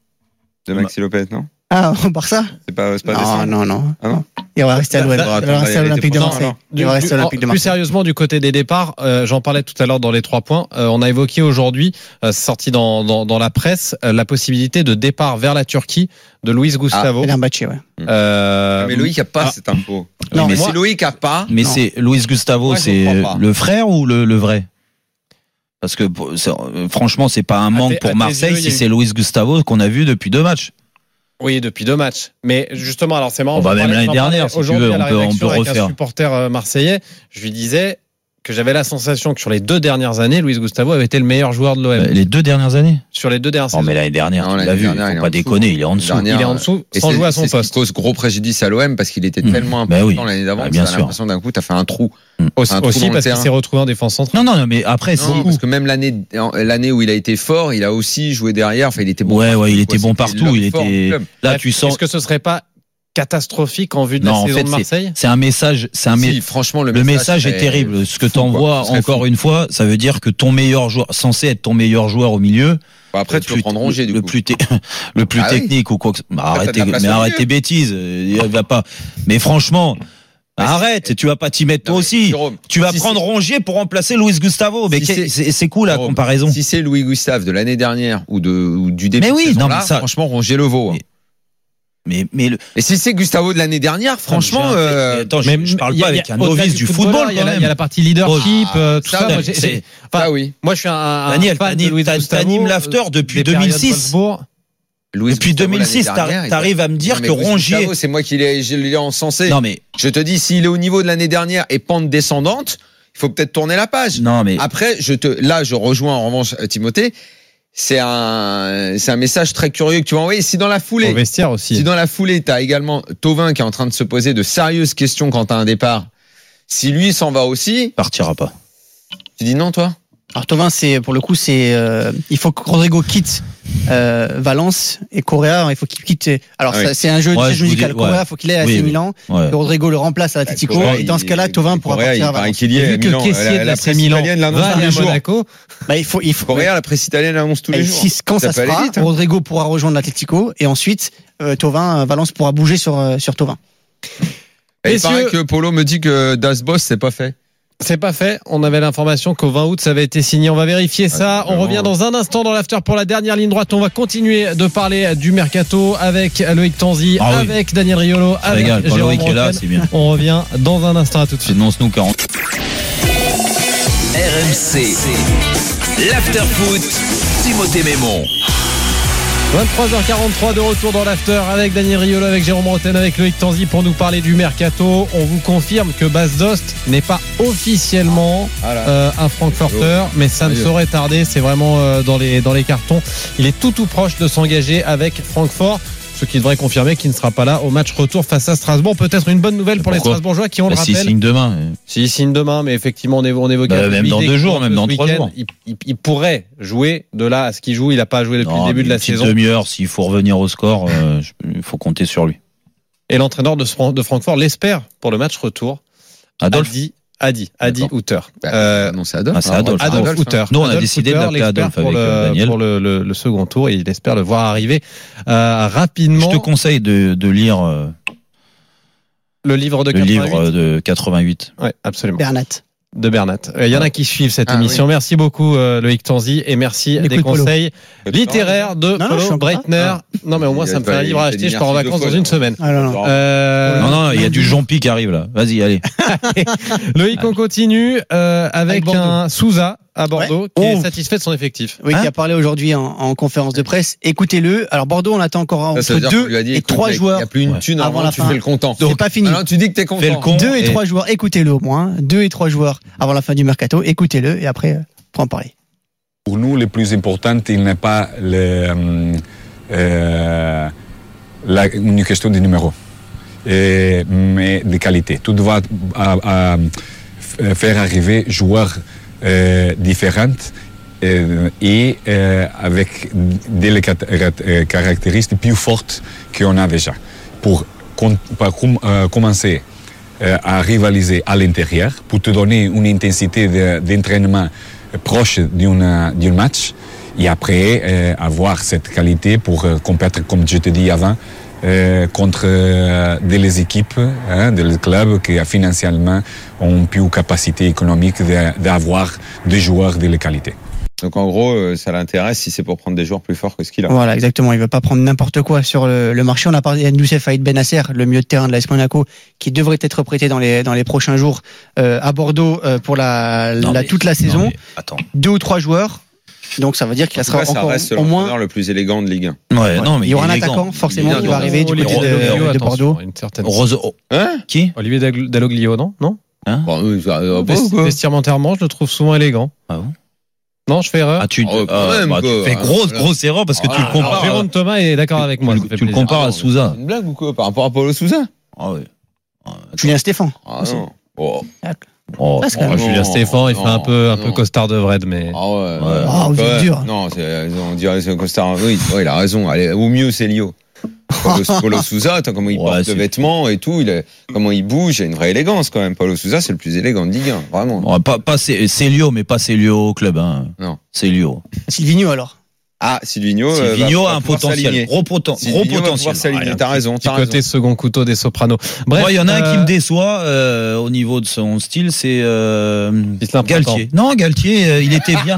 de Maxi Lopez, non? Ah, au Barça? C'est pas, c'est pas non, décembre. non, non, ah non. Il va rester à l'O M. Il va rester à l'Olympique de Marseille. Il va rester à l'Olympique de Marseille. Plus sérieusement, du côté des départs, euh, j'en parlais tout à l'heure dans les trois points. Euh, on a évoqué aujourd'hui, euh, sorti dans, dans, dans la presse, euh, la possibilité de départ vers la Turquie de Luis Gustavo. Ah, Mbappé, ouais. Euh, mais Loïc a pas ah. cette info. Non, mais moi, si Loïc a pas. Mais non. c'est Luis Gustavo, moi, c'est le frère ou le, le vrai? Parce que c'est, franchement, c'est pas un manque pour Marseille si c'est Luis Gustavo qu'on a vu depuis deux matchs. Oui, depuis deux matchs. Mais justement, alors c'est marrant. On va même l'année dernière, si tu veux, on peut, on peut refaire. Avec un supporter marseillais, je lui disais que j'avais la sensation que sur les deux dernières années, Luis Gustavo avait été le meilleur joueur de l'O M. Les deux dernières années? Sur les deux dernières saisons. Oh, mais l'année dernière, tu l'as vu, il faut pas déconner, il est en dessous. Il est en dessous, sans jouer à son poste. Ça cause gros préjudice à l'O M parce qu'il était tellement important l'année d'avant que t'as l'impression d'un coup, t'as fait un trou. Aussi, aussi parce qu'il s'est retrouvé en défense centrale. Non, non, mais après, c'est parce que même l'année, l'année où il a été fort, il a aussi joué derrière. Enfin, il était bon. Ouais, ouais, il était bon partout. Il était là, tu sens. Est-ce que ce serait pas catastrophique en vue de non, la en saison fait, de Marseille? C'est, c'est un message, c'est un si, franchement, le, le message, message est terrible. Ce que t'envoies encore fou. Une fois, ça veut dire que ton meilleur joueur, censé être ton meilleur joueur au milieu. Bah après, tu peux prendre Rongier, du le coup. Plus t- le plus ah technique oui. ou quoi que bah, arrêtez, mais arrête tes bêtises. Il va pas. Mais franchement. Bah arrête, tu vas pas t'y mettre toi aussi. Jérôme, tu vas si prendre c'est... Rongier pour remplacer Luis Gustavo. Mais si c'est, c'est, c'est cool la comparaison. Si c'est Luis Gustavo de l'année dernière ou de ou du début mais oui, de saison non, là, mais ça... franchement Rongier le vaut. Mais... Mais, mais le... Et si c'est Gustavo de l'année dernière, franchement, non, euh... attends, je, je parle pas a, avec un novice du football. Il y, a, il y a la partie leadership, ah, euh, tout ça. ça moi, j'ai, c'est, enfin, ça oui. Moi, je suis un, un Daniel, fan de Luis Gustavo. T'animes l'after depuis deux mille six. Louis Depuis deux mille six, dernière, t'arrives à me dire que Rongier. Gustavo, c'est moi qui l'ai, je l'ai encensé. Non mais. Je te dis, s'il est au niveau de l'année dernière et pente descendante, il faut peut-être tourner la page. Non mais. Après, je te, là, je rejoins en revanche Timothée. C'est un, c'est un message très curieux que tu vas envoyer. Si dans la foulée. Au vestiaire aussi. Si dans la foulée, t'as également Thauvin qui est en train de se poser de sérieuses questions quant à un départ. Si lui s'en va aussi. Partira pas. Tu dis non, toi? Alors Thauvin, c'est pour le coup, c'est euh, il faut que Rodrigo quitte euh, Valence et Correa, il faut qu'il quitte. Alors ah ça, oui. c'est un jeu ouais, musical. Dis, Correa, ouais. faut qu'il aille à oui, A C oui. Milan. Ouais. Que Rodrigo le remplace à l'Atlético. Ouais, et dans ce cas-là, Thauvin pourra Correa, partir à Valence. Qu'il y ait vu que Kessié de l'A C Milan va à Monaco. Bah il faut, il faut. Correa, la presse italienne annonce tous les jours. Si, quand ça, ça se fera, vite, hein. Rodrigo pourra rejoindre l'Atlético et ensuite euh, Thauvin, Valence pourra bouger sur euh, sur Thauvin. Et il paraît que Polo me dit que Das Boss, c'est pas fait. C'est pas fait. On avait l'information qu'au vingt août, ça avait été signé. On va vérifier ça. On revient dans un instant dans l'after pour la dernière ligne droite. On va continuer de parler du mercato avec Loïc Tanzi, ah oui. avec Daniel Riolo, avec Regarde, Jérôme Loïc est là, c'est bien. On revient dans un instant. À tout de suite. C'est non snooker. R M C, l'after foot, Timothée Mémon. vingt-trois heures quarante-trois de retour dans l'after avec Daniel Riolo, avec Jérôme Roten, avec Loïc Tanzi pour nous parler du mercato. On vous confirme que Bas Dost n'est pas officiellement euh, un Frankfurter, mais ça ne saurait tarder. C'est vraiment euh, dans les dans les cartons. Il est tout tout proche de s'engager avec Francfort. Ce qui devrait confirmer qu'il ne sera pas là au match retour face à Strasbourg. Peut-être une bonne nouvelle pour Pourquoi les Strasbourgeois qui, on bah le rappelle. S'il signe demain. S'il signe demain, mais effectivement, on, on évoquait. Bah, même dans deux jours, même dans trois jours. Il, il, il pourrait jouer de là à ce qu'il joue. Il n'a pas joué depuis non, le début de la saison. Une demi-heure, s'il faut revenir au score, euh, il faut compter sur lui. Et l'entraîneur de, de Francfort l'espère pour le match retour. Adolphe Adi, Adi, Adi Hutter. Euh, non, c'est Adolphe. Ah, c'est Adolphe. Adolphe, Adolphe Hutter. Nous, on a Adolphe décidé Hutter, d'appeler Adolphe avec pour le, Daniel. Pour le, le, le second tour, et il espère le voir arriver euh, rapidement. Je te conseille de, de lire euh, le livre de le quatre-vingt-huit. livre de quatre-vingt-huit. Oui, absolument. Bernat. De Bernat. Il y en a qui suivent cette ah, émission. Oui. Merci beaucoup euh, Loïc Tanzi, et merci Écoute, des conseils Polo. littéraires de non, Polo non, Breitner. Ah. Non mais au moins Il ça a me fait pas- un livre à il a acheter. dit Je pars en merci vacances deux dans fois, une non. semaine. Ah, non, non. Euh, Non, non, il y a du Jean-Pi qui arrive là. Vas-y, allez. Loïc, on continue euh, avec, Avec un Souza à Bordeaux Ouais. qui est Oh. satisfait de son effectif. Oui, Hein qui a parlé aujourd'hui en, en conférence de presse. Écoutez-le. Alors Bordeaux, on attend encore Ça, ça veut entre dire qu'on deux lui a dit, et écoute, trois mec, joueurs. Il n'y a plus une Ouais. thune Avant avant, la tu fin. fais le content. C'est pas fini. Alors tu dis que t'es content. Fais le con. Deux et, et- trois joueurs. Écoutez-le au moins. Deux et trois joueurs avant la fin du mercato. Écoutez-le et après, euh, on en parler. Pour nous, le plus important, il n'est pas le, euh, la, une question de numéro, et, mais de qualité. Tu dois à, à, à faire arriver joueurs euh, différents euh, et euh, avec des caractéristiques plus fortes qu'on a déjà. Pour, pour euh, commencer euh, à rivaliser à l'intérieur, pour te donner une intensité de, d'entraînement proche d'un d'un match, et après euh, avoir cette qualité pour euh, compétir, comme je te dis avant, euh, contre euh, des équipes, hein, des clubs qui financièrement ont plus capacité économique de, d'avoir des joueurs de la qualité. Donc en gros, euh, ça l'intéresse si c'est pour prendre des joueurs plus forts que ce qu'il a. Voilà, exactement. Il veut pas prendre n'importe quoi sur le, le marché. On a parlé de Youssef Haït Benasser, le milieu de terrain de l'A S Monaco, qui devrait être prêté dans les dans les prochains jours euh, à Bordeaux euh, pour la, Non, la mais- toute la non, saison. mais attends. Deux ou trois joueurs. Donc ça veut dire qu'il En tout sera cas, ça encore reste au moins. l'entraîneur le plus élégant de Ligue un. Ouais, non, mais Il y aura un est élégant. attaquant forcément Il est qui va élégant. arriver du côté de, de Bordeaux. Une certaine... Rose- oh, Hein qui Olivier Dag- Dalloglio, non Non Hein Bon, oui, ça, euh, Vest- pas ou quoi Vestimentairement, je le trouve souvent élégant. Ah bon Non, je fais erreur. Ah, tu, Oh, quand ah, même, bah, tu quoi. fais grosse, Ah, grosse erreur parce que tu ah, le compares. Alors, Jérôme Thomas est d'accord avec moi. tu, ça fait tu le plaisir. compares à Souza. C'est une blague ou quoi par rapport à Paulo Souza? Ah ouais. Julien Stéphan. Ah aussi. non. Oh. Oh, Presque. Oh, non, Julien Stéphan, il fait un non, peu, un peu non. costard de Vred, mais. Ah ouais. Ouais. Ah, vous êtes Ouais. dur. Non, c'est, on dirait c'est un costard. Oui, ouais, il a raison. Allez, au mieux, c'est Lio. Paulo, Paulo Souza, attends, comment il Ouais, porte c'est- de vêtements et tout, il est, comment il bouge, il a une vraie élégance quand même. Paulo Souza, c'est le plus élégant de Ligue un, vraiment. Bon, pas, pas c'est Célio, mais pas Célio au club. Hein. Non. Célio. Silvino alors. Ah, Silvino. euh, Silvino va- a va un pouvoir potentiel. s'aligner. Gros, poten- Silvino gros va pouvoir potentiel. s'aligner, Ouais, t'as raison, Petit t'as côté raison. second couteau des Sopranos. Bref, Moi, il y en a un qui euh, me déçoit euh, au niveau de son style, c'est euh, Gislain Galtier. Non, Galtier, euh, il était bien.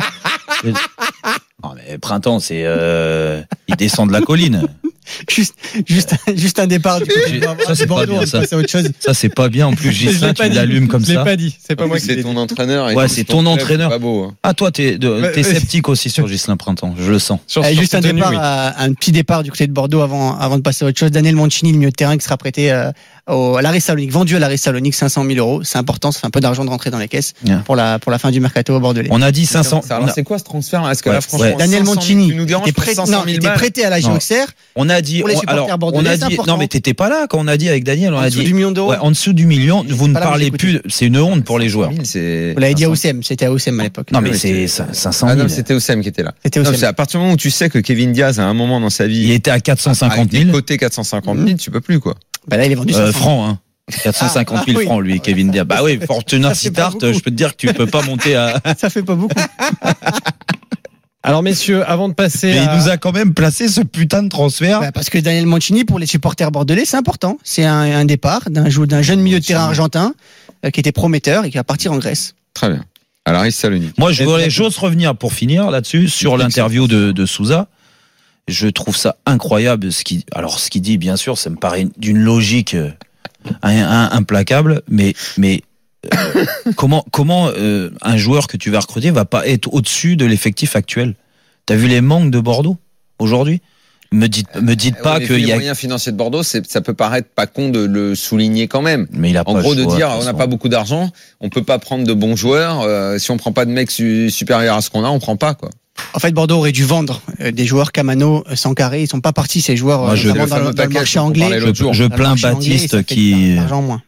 Non, mais Printemps, c'est euh, il descend de la colline. Juste, juste, juste un départ du côté de Ça, c'est pas Bordeaux, bien, on ça. passe à autre chose. Ça, c'est pas bien. En plus, je l'ai Gislain, pas tu dit. l'allumes comme Je l'ai ça. pas dit. C'est pas En moi plus, qui c'est l'ai ton dit. entraîneur. et Ouais, tout, c'est ton ton club, entraîneur. c'est pas beau. hein. Ah, toi, t'es, de, Ouais, t'es ouais. sceptique aussi sur Gislain Printemps. Je le sens. Sur- Euh, sur juste un cette tenue, départ, oui. à- un petit départ du côté de Bordeaux avant, avant de passer à autre chose. Daniel Mancini, le milieu de terrain, qui sera prêté euh, au, à l'A R E Salonique, vendu à l'A R E Salonique, cinq cent mille euros. C'est important, ça fait un peu d'argent de rentrer dans les caisses Yeah. pour la pour la fin du mercato au Bordelais. On a dit cinq cents. Ça, on alors, a- c'est quoi ce transfert? Est-ce que Ouais, là, franchement, ouais. Daniel cinq cent mille, Mancini, tu nous déranges était pour prêt, cinq non, cent il mille était balles? prêté à la Non. Géoxer. On a dit, Pour les on, supporters alors, bordelais, on a c'est dit, important. non mais t'étais pas là quand on a dit avec Daniel, on En a dessous dit, du million d'euros. ouais, en dessous du million, vous ne pas là, parlez j'ai plus, c'est une honte pour les joueurs. C'est... Vous l'avez dit à Oussem, c'était à Oussem à l'époque. Non mais Ouais, c'est c'est- cinq cent Ah non, mille. c'était Oussem qui était là. C'était Non, Oussem. c'est à partir du moment où tu sais que Kevin Diaz, à un moment dans sa vie, Il était à quatre cent cinquante mille. côté quatre cent cinquante mille, tu peux plus, quoi. Bah là, il est vendu Euh, cinq cents. francs, hein. quatre cent cinquante mille Ah, ah, oui. francs, lui, Kevin Diaz. Bah oui, Fortuna Ça fait pas Sittard, beaucoup. je peux te dire que tu peux pas monter à. Ça fait pas beaucoup. Alors messieurs, avant de passer, mais à... il nous a quand même placé ce putain de transfert. Bah parce que Daniel Mancini, pour les supporters bordelais, c'est important. C'est un, un départ d'un, d'un jeune milieu de terrain argentin euh, qui était prometteur et qui va partir en Grèce. Très bien. Alors Aris Salonique. Moi, je voudrais juste revenir pour finir là-dessus sur l'interview de, de Sousa. Je trouve ça incroyable ce qu'il. Alors ce qu'il dit, bien sûr, ça me paraît d'une logique euh, un, un, implacable, mais mais. Euh, comment comment euh, un joueur que tu vas recruter va pas être au-dessus de l'effectif actuel? T'as vu les manques de Bordeaux aujourd'hui? Me dites me dites euh, pas ouais, qu'il y a les moyens financiers de Bordeaux, c'est, ça peut paraître pas con de le souligner quand même. Mais il a en pas gros le de choix, dire de on n'a pas beaucoup d'argent, on peut pas prendre de bons joueurs. Euh, si on prend pas de mecs su- supérieurs à ce qu'on a, on prend pas quoi. En fait, Bordeaux aurait dû vendre euh, des joueurs Camano, euh, Sankaré. Ils sont pas partis ces joueurs. Moi, je, dans, le, dans le marché anglais. Je, je, je plains Baptiste qui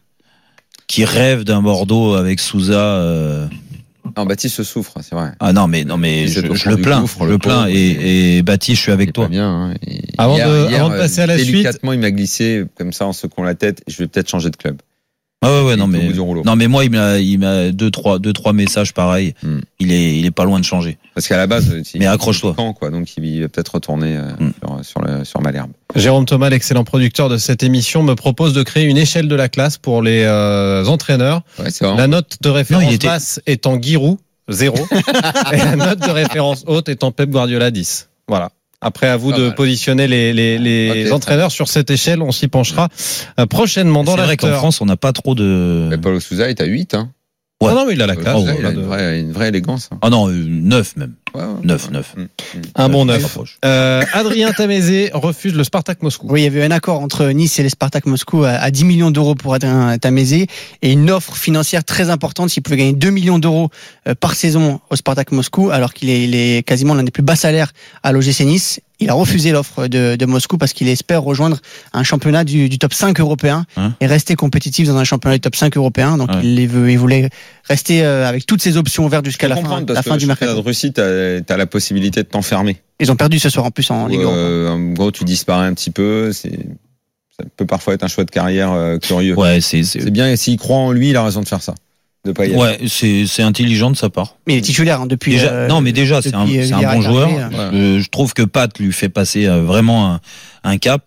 qui rêve d'un Bordeaux avec Sousa. Euh... Non, Baptiste souffre, c'est vrai. Ah non, mais non, mais je, je le plains, gouffre, je le plains. Et, et, et Baptiste, je suis avec toi. Bien, hein. Avant, hier, de, hier, avant de passer à la suite, délicatement, il m'a glissé comme ça en secouant la tête. Je vais peut-être changer de club. Ah ouais, ouais, non mais non mais moi il m'a il m'a deux trois deux trois messages pareils. Mm. Il est il est pas loin de changer. Parce qu'à la base, mais accroche-toi. Camp, quoi, donc il va peut-être retourner euh, mm. sur sur, le, sur Malherbe. Jérôme Thomas, l'excellent producteur de cette émission, me propose de créer une échelle de la classe pour les euh, entraîneurs. Ouais, c'est la note de référence non, était... basse étant Giroud zéro et la note de référence haute étant Pep Guardiola dix. Voilà. Après, à vous ah de mal. positionner les, les, les okay, entraîneurs sur cette échelle. On s'y penchera prochainement dans la. C'est vrai l'acteur. qu'en France, on n'a pas trop de. Mais Paulo Sousa est à huit, hein. Ouais. Ah non, mais il a la classe. Oh, il a une vraie, une vraie élégance. Hein. Ah non, neuf même. Ouais, ouais, neuf, ouais. neuf. Mmh, mmh. Un bon neuf. Euh, Adrien Tamézé refuse le Spartak Moscou. Oui, il y avait un accord entre Nice et le Spartak Moscou à, à dix millions d'euros pour Adrien Tamézé et une offre financière très importante s'il pouvait gagner deux millions d'euros par saison au Spartak Moscou, alors qu'il est, il est quasiment l'un des plus bas salaires à l'O G C Nice. Il a refusé l'offre de, de Moscou parce qu'il espère rejoindre un championnat du, du top cinq européen hein et rester compétitif dans un championnat du top cinq européen. Donc ouais. il, veut, il voulait rester avec toutes ses options ouvertes jusqu'à la fin, la fin du mercato. De Russie, t'as, t'as la possibilité de t'enfermer. Ils ont perdu ce soir en plus en Ligue Europa. Euh, en gros, tu disparais un petit peu. C'est, ça peut parfois être un choix de carrière euh, curieux. Ouais, c'est, c'est... c'est bien. Et s'il croit en lui, il a raison de faire ça. De pas y aller. Ouais, c'est, c'est intelligent de sa part. Mais il est titulaire hein, depuis. Déjà, euh, non, mais déjà, c'est un, c'est un bon joueur. Arrivé, euh, je trouve que Pat lui fait passer euh, vraiment un, un cap.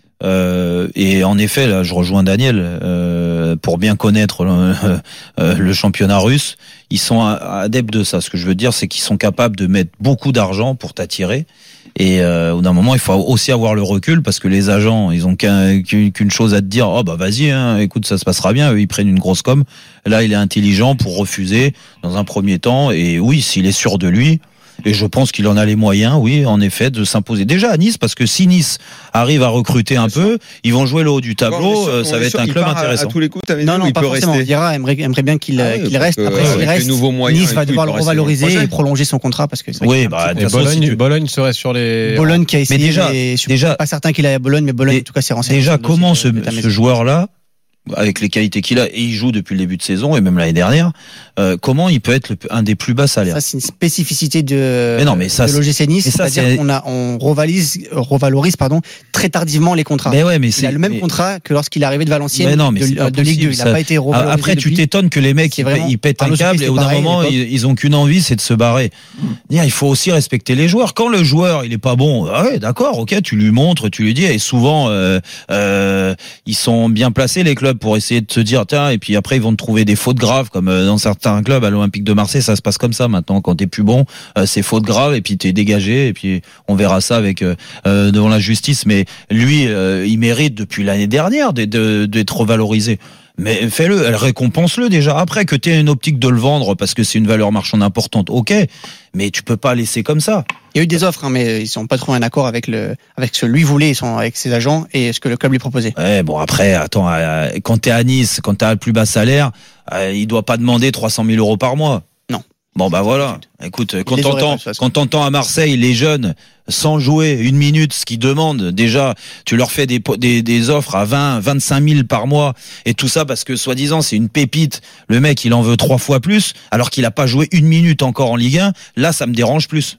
Euh, et en effet, là, je rejoins Daniel euh, pour bien connaître le, euh, le championnat russe. Ils sont adeptes de ça. Ce que je veux dire, c'est qu'ils sont capables de mettre beaucoup d'argent pour t'attirer. Et euh, au d'un moment, il faut aussi avoir le recul parce que les agents, ils ont qu'un, qu'une chose à te dire. Oh bah vas-y, hein, écoute, ça se passera bien. Eux, ils prennent une grosse com. Là, il est intelligent pour refuser dans un premier temps. Et oui, s'il est sûr de lui. Et je pense qu'il en a les moyens, oui, en effet, de s'imposer. Déjà à Nice, parce que si Nice arrive à recruter un peu, ils vont jouer le haut du tableau, sûr, ça va être un club intéressant. À, à tous les coups, t'avais non, non, il pas peut forcément. rester. Diarra aimerait, aimerait bien qu'il, ah oui, qu'il reste. Après, s'il reste, Nice va devoir le revaloriser et prolonger son contrat parce que. Oui, bah, et Bologne, tu... Bologne serait sur les. Bologne qui a essayé. Mais déjà, je suis déjà, pas certain qu'il aille à Bologne, mais Bologne, en tout cas, c'est renseigné. Déjà, comment ce, ce joueur-là, avec les qualités qu'il a, et il joue depuis le début de saison et même l'année dernière, euh, comment il peut être le, un des plus bas salaires? Ça, c'est une spécificité de, mais non, mais ça, de l'O G C Nice, ça, c'est-à-dire c'est... qu'on a, on revalise, revalorise, pardon, très tardivement les contrats. Mais ouais, mais il c'est, a le même mais... contrat que lorsqu'il est arrivé de Valenciennes, non, mais de, de Ligue deux. Il n'a pas été revalorisé. Après, depuis. tu t'étonnes que les mecs, ils, ils pètent un câble et au bout d'un moment, ils, ils ont qu'une envie, c'est de se barrer. Mmh. Il faut aussi respecter les joueurs. Quand le joueur, il est pas bon, ah ouais, d'accord, ok, tu lui montres, tu lui dis, et souvent, euh, euh, ils sont bien placés, les clubs, pour essayer de se dire, tiens, et puis après ils vont te trouver des fautes graves comme dans certains clubs à l'Olympique de Marseille, ça se passe comme ça maintenant. Quand t'es plus bon, euh, c'est faute grave et puis t'es dégagé et puis on verra ça avec euh, devant la justice. Mais lui, euh, il mérite depuis l'année dernière d'être, d'être revalorisé. Mais fais-le, elle récompense-le déjà. Après que tu aies une optique de le vendre parce que c'est une valeur marchande importante, ok. Mais tu peux pas laisser comme ça. Il y a eu des offres, hein, mais ils n'ont pas trouvé un accord avec le, avec ce que lui voulait, ils sont avec ses agents et ce que le club lui proposait. Ouais, bon après, attends, euh, quand t'es à Nice, quand t'as le plus bas salaire, euh, il doit pas demander trois cent mille euros par mois. Non. Bon bah voilà. Écoute, quand t'entends, quand t'entends à Marseille les jeunes sans jouer une minute, ce qu'ils demandent, déjà, tu leur fais des, des, des offres à vingt, vingt-cinq mille par mois et tout ça parce que soi-disant c'est une pépite. Le mec, il en veut trois fois plus alors qu'il a pas joué une minute encore en Ligue un. Là, ça me dérange plus.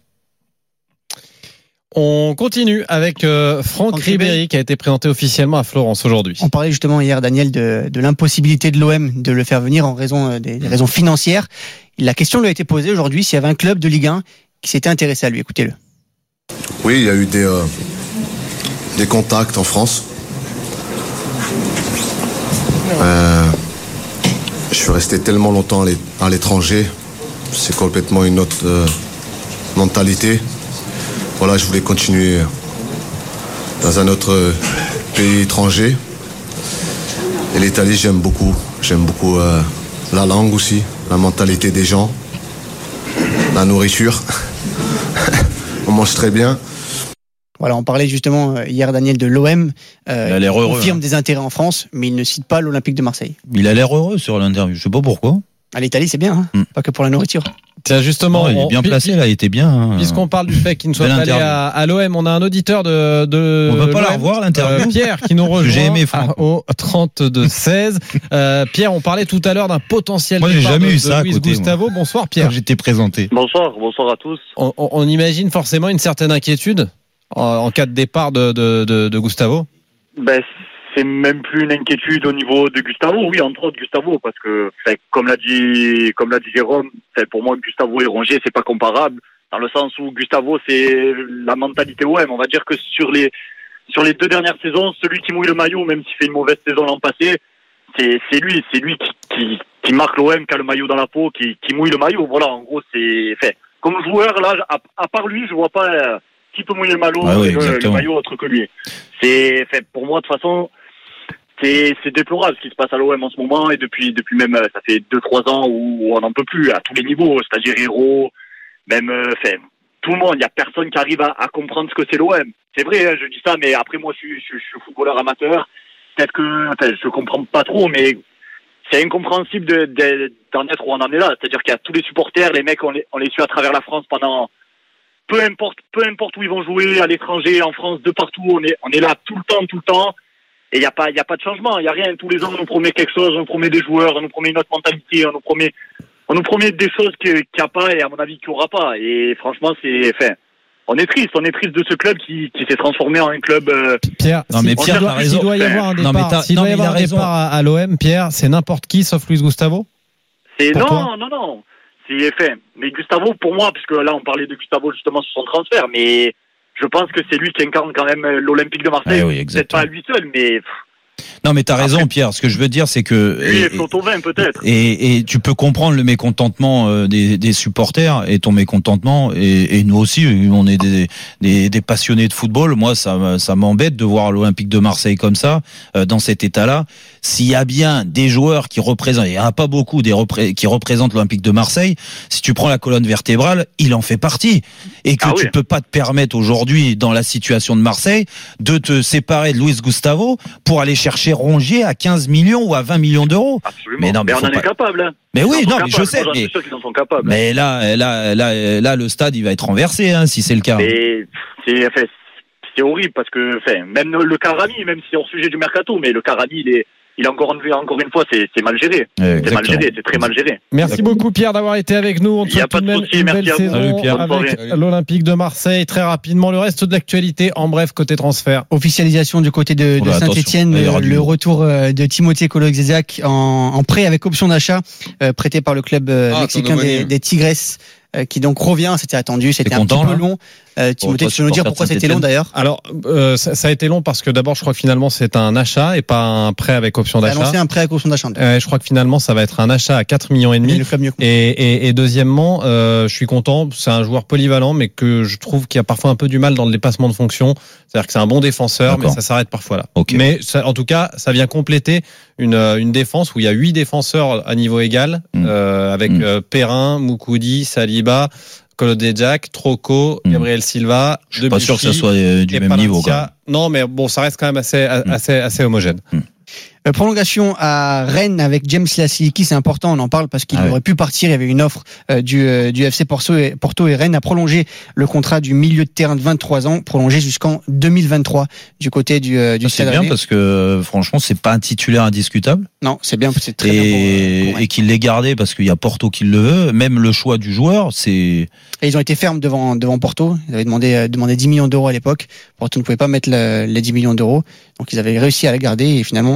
On continue avec euh, Franck, Franck Ribéry, Ribéry qui a été présenté officiellement à Florence aujourd'hui. On parlait justement hier, Daniel, de, de l'impossibilité de l'O M de le faire venir en raison des, des raisons financières. La question lui a été posée aujourd'hui s'il y avait un club de Ligue un qui s'était intéressé à lui. Écoutez-le. Oui, il y a eu des, euh, des contacts en France. Euh, je suis resté tellement longtemps à l'étranger, c'est complètement une autre euh, mentalité. Voilà, je voulais continuer dans un autre pays étranger. Et l'Italie, j'aime beaucoup. J'aime beaucoup euh, la langue aussi, la mentalité des gens, la nourriture. On mange très bien. Voilà, on parlait justement hier, Daniel, de l'O M. Euh, il a l'air heureux. Il confirme hein. des intérêts en France, mais il ne cite pas l'Olympique de Marseille. Il a l'air heureux sur l'interview. Je sais pas pourquoi. À l'Italie, c'est bien, hein mm. pas que pour la nourriture. Tiens, justement, non, il est bien on, placé là, il était bien. Hein. Puisqu'on parle du fait qu'il ne soit pas allé à, à l'O M, on a un auditeur de. de on ne peut pas la revoir l'interview. Euh, Pierre qui nous rejoint. J'ai aimé Franck. Au trente-deux seize. Euh, Pierre, on parlait tout à l'heure d'un potentiel. Moi, j'ai départ jamais de, eu ça. de Luis côté, Gustavo. Moi. Bonsoir, Pierre. Quand j'étais présenté. Bonsoir, bonsoir à tous. On, on, on imagine forcément une certaine inquiétude en, en cas de départ de, de, de, de Gustavo. Ben, c'est même plus une inquiétude au niveau de Gustavo, oui, entre autres Gustavo, parce que, fait, comme l'a dit, comme l'a dit Jérôme, fait, pour moi, Gustavo et Rongier, c'est pas comparable, dans le sens où Gustavo, c'est la mentalité O M. On va dire que sur les, sur les deux dernières saisons, celui qui mouille le maillot, même s'il fait une mauvaise saison l'an passé, c'est, c'est lui, c'est lui qui, qui, qui marque l'O M, qui a le maillot dans la peau, qui, qui mouille le maillot. Voilà, en gros, c'est, fait, comme joueur, là, à, à part lui, je vois pas euh, qui peut mouiller le maillot, ah oui, le, le maillot autre que lui. C'est, fait, pour moi, de toute façon, C'est, c'est déplorable ce qui se passe à l'O M en ce moment et depuis depuis même ça fait deux trois ans où on n'en peut plus à tous les niveaux, c'est-à-dire Héros, même enfin, tout le monde, il y a personne qui arrive à, à comprendre ce que c'est l'O M. C'est vrai, hein, je dis ça, mais après moi je suis je, je suis footballeur amateur, peut-être que enfin, je comprends pas trop, mais c'est incompréhensible de, de, d'en être où on en est là, c'est-à-dire qu'il y a tous les supporters, les mecs on les on les suit à travers la France pendant peu importe peu importe où ils vont jouer, à l'étranger, en France, de partout, on est on est là tout le temps tout le temps. Et il n'y a pas, il y a pas de changement, il n'y a rien. Tous les ans, on nous promet quelque chose, on nous promet des joueurs, on nous promet une autre mentalité, on nous promet, on nous promet des choses qu'il n'y a pas et à mon avis qu'il n'y aura pas. Et franchement, c'est, enfin, on est triste, on est triste de ce club qui, qui s'est transformé en un club. Euh, Pierre, non mais Pierre, doit, s'il doit y avoir un départ, non, mais s'il doit y avoir un départ à, à l'O M, Pierre, c'est n'importe qui sauf Luis Gustavo. C'est non, toi non, non, c'est enfin, mais Gustavo pour moi, puisque là on parlait de Gustavo justement sur son transfert, mais je pense que c'est lui qui incarne quand même l'Olympique de Marseille. Ah oui, peut-être pas à lui seul, mais. Non mais t'as raison Après, Pierre, ce que je veux dire c'est que lui et, est Flotovin peut-être. Et, et tu peux comprendre le mécontentement des, des supporters et ton mécontentement et, et nous aussi on est des, des, des passionnés de football. Moi ça, ça m'embête de voir l'Olympique de Marseille comme ça, dans cet état-là. S'il y a bien des joueurs qui représentent, il n'y en a pas beaucoup des repré- qui représentent l'Olympique de Marseille, si tu prends la colonne vertébrale, il en fait partie. Et que ah tu oui. peux pas te permettre aujourd'hui dans la situation de Marseille de te séparer de Luis Gustavo pour aller chercher Rongier à quinze millions ou à vingt millions d'euros. Absolument. Mais non, mais, mais on en pas... est capable. Hein. Mais ils oui, non, capables. mais je sais. Moi, mais... suis sûr qu'ils en sont capables. mais là, là, là, là, le stade, il va être renversé, hein, si c'est le cas. Mais c'est, enfin, c'est horrible parce que, enfin, même le Karami, même si hors sujet du mercato, mais le Karami, il est, il est encore, encore une fois, c'est, c'est mal géré. Euh, c'est mal géré, c'est très mal géré. Merci Exactement. beaucoup Pierre d'avoir été avec nous. On te souhaite tout de même une belle saison avec l'Olympique de Marseille. Très rapidement, le reste de l'actualité, en bref, côté transfert. Officialisation du côté de, de Saint-Etienne, le, le retour de Timothée Kolo-Xhezak en, en prêt avec option d'achat, euh, prêté par le club ah, mexicain des, des Tigres. Euh, qui donc revient, c'était attendu, c'était un petit peu long. Euh, Timothée, tu peux nous dire pourquoi c'était long d'ailleurs? Alors, euh, ça, ça a été long parce que d'abord, je crois que finalement, c'est un achat et pas un prêt avec option d'achat. Annoncé un prêt avec option d'achat. Euh, je crois que finalement, ça va être un achat à quatre millions et demi. Et, et, et deuxièmement, euh, je suis content, c'est un joueur polyvalent, mais que je trouve qu'il y a parfois un peu du mal dans le dépassement de fonction. C'est-à-dire que c'est un bon défenseur, D'accord. mais ça s'arrête parfois là. Okay. Mais ça, en tout cas, ça vient compléter une, une défense où il y a huit défenseurs à niveau égal, mmh. euh, avec mmh. euh, Perrin, Moukoudi, Saliba, Kolo-Xhezak, Troco, mmh. Gabriel Silva. Je suis pas sûr que ça soit euh, du même Palencia. niveau. Quoi. Non, mais bon, ça reste quand même assez, mmh. assez, assez homogène. Mmh. Euh, prolongation à Rennes avec James Lasiliki, c'est important, on en parle parce qu'il ah aurait ouais. pu partir. Il y avait une offre euh, du, euh, du F C Porto et, Porto et Rennes a prolongé le contrat du milieu de terrain de vingt-trois ans, prolongé jusqu'en deux mille vingt-trois du côté du, euh, du Stade Rennais. C'est bien parce que franchement, c'est pas un titulaire indiscutable. Non, c'est bien, c'est très et, bien. Pour, pour et qu'il l'ait gardé parce qu'il y a Porto qui le veut. Même le choix du joueur, c'est. Et ils ont été fermes devant devant Porto. Ils avaient demandé euh, demandé dix millions d'euros à l'époque. Porto ne pouvait pas mettre le, les dix millions d'euros, donc ils avaient réussi à la garder et finalement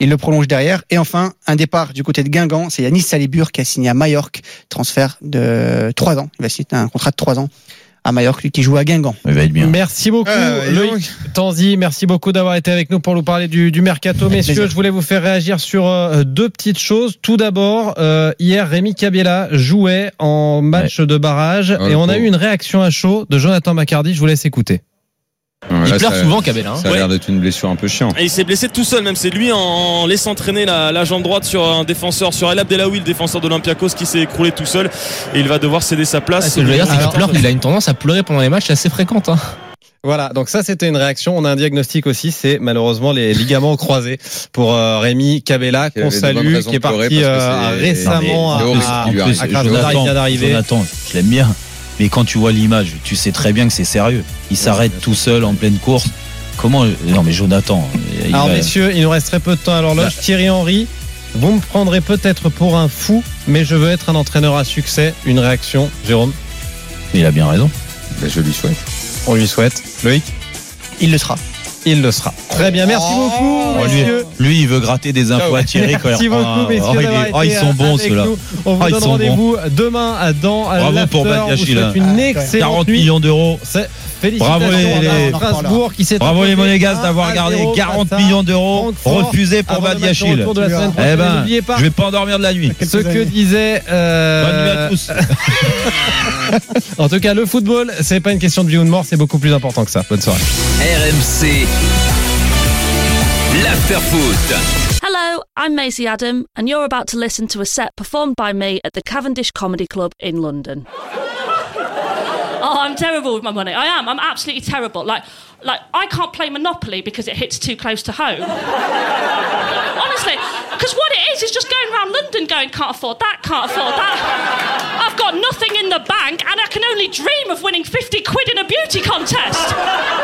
Il le prolonge derrière. Et enfin, un départ du côté de Guingamp. C'est Yanis Salibur qui a signé à Majorque. Transfert de trois ans. Il va signer un contrat de trois ans à Majorque, lui qui joue à Guingamp. Il va être bien. Merci beaucoup, euh, Loïc Tanzi. Merci beaucoup d'avoir été avec nous pour nous parler du, du mercato. Messieurs, je voulais vous faire réagir sur euh, deux petites choses. Tout d'abord, euh, hier, Rémi Cabella jouait en match ouais. de barrage oh, et on a eu une réaction à chaud de Jonathan Macardy. Je vous laisse écouter. Ouais, il pleure souvent, Cabella. Hein. Ça a l'air d'être une blessure un peu chiante. Et il s'est blessé tout seul, même c'est lui en laissant traîner la, la jambe droite sur un défenseur, sur El Abdelaoui, le défenseur de l'Olympiakos, qui s'est écroulé tout seul. Et il va devoir céder sa place. Ah, ce que je veux dire, c'est qu'il pleure, il a une tendance à pleurer pendant les matchs assez fréquente. Hein. Voilà, donc ça c'était une réaction. On a un diagnostic aussi, c'est malheureusement les ligaments croisés pour euh, Rémi Cabella, qu'on salue, qui est parti euh, récemment à, à, à Krasnodar, il vient d'arriver. Jonathan, je l'aime bien. Mais quand tu vois l'image, tu sais très bien que c'est sérieux. Il s'arrête tout seul en pleine course. Comment Non mais Jonathan. Alors va... messieurs, il nous reste très peu de temps à l'horloge. Bah. Thierry Henry, vous me prendrez peut-être pour un fou, mais je veux être un entraîneur à succès. Une réaction, Jérôme? Mais il a bien raison. Bah, je lui souhaite. On lui souhaite. Loïc? Il le sera. Il le sera. Très bien, merci oh beaucoup, messieurs. Lui, lui, il veut gratter des infos à Thierry. Merci beaucoup, oh, messieurs. Oh, il oh, ils sont bons, ceux-là. On vous oh, donne rendez-vous bons. demain dans Bravo l'after. pour Badiachil. Une excellente quarante millions d'euros. Félicitations Bravo les, les, Strasbourg qui s'est bravo les Monégasques d'avoir gardé quarante millions d'euros refusés pour Badiachil. Eh ben, je vais pas endormir de la nuit. Ce que disait. Euh... Bonne nuit à tous. En tout cas, le football, c'est pas une question de vie ou de mort, c'est beaucoup plus important que ça. Bonne soirée. R M C. L'Afterfoot. Hello, I'm Maisie Adam, and you're about to listen to a set performed by me at the Cavendish Comedy Club in London. Oh, I'm terrible with my money. I am. I'm absolutely terrible. Like, like I can't play Monopoly because it hits too close to home. Honestly, because what it is is just going around London going, can't afford that, can't afford that. I've got nothing in the bank, and I can only dream of winning fifty quid in a beauty contest.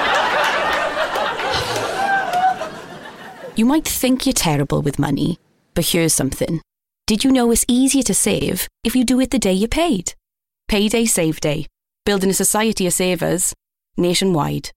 You might think you're terrible with money, but here's something. Did you know it's easier to save if you do it the day you're paid? Payday Save Day. Building a society of savers nationwide.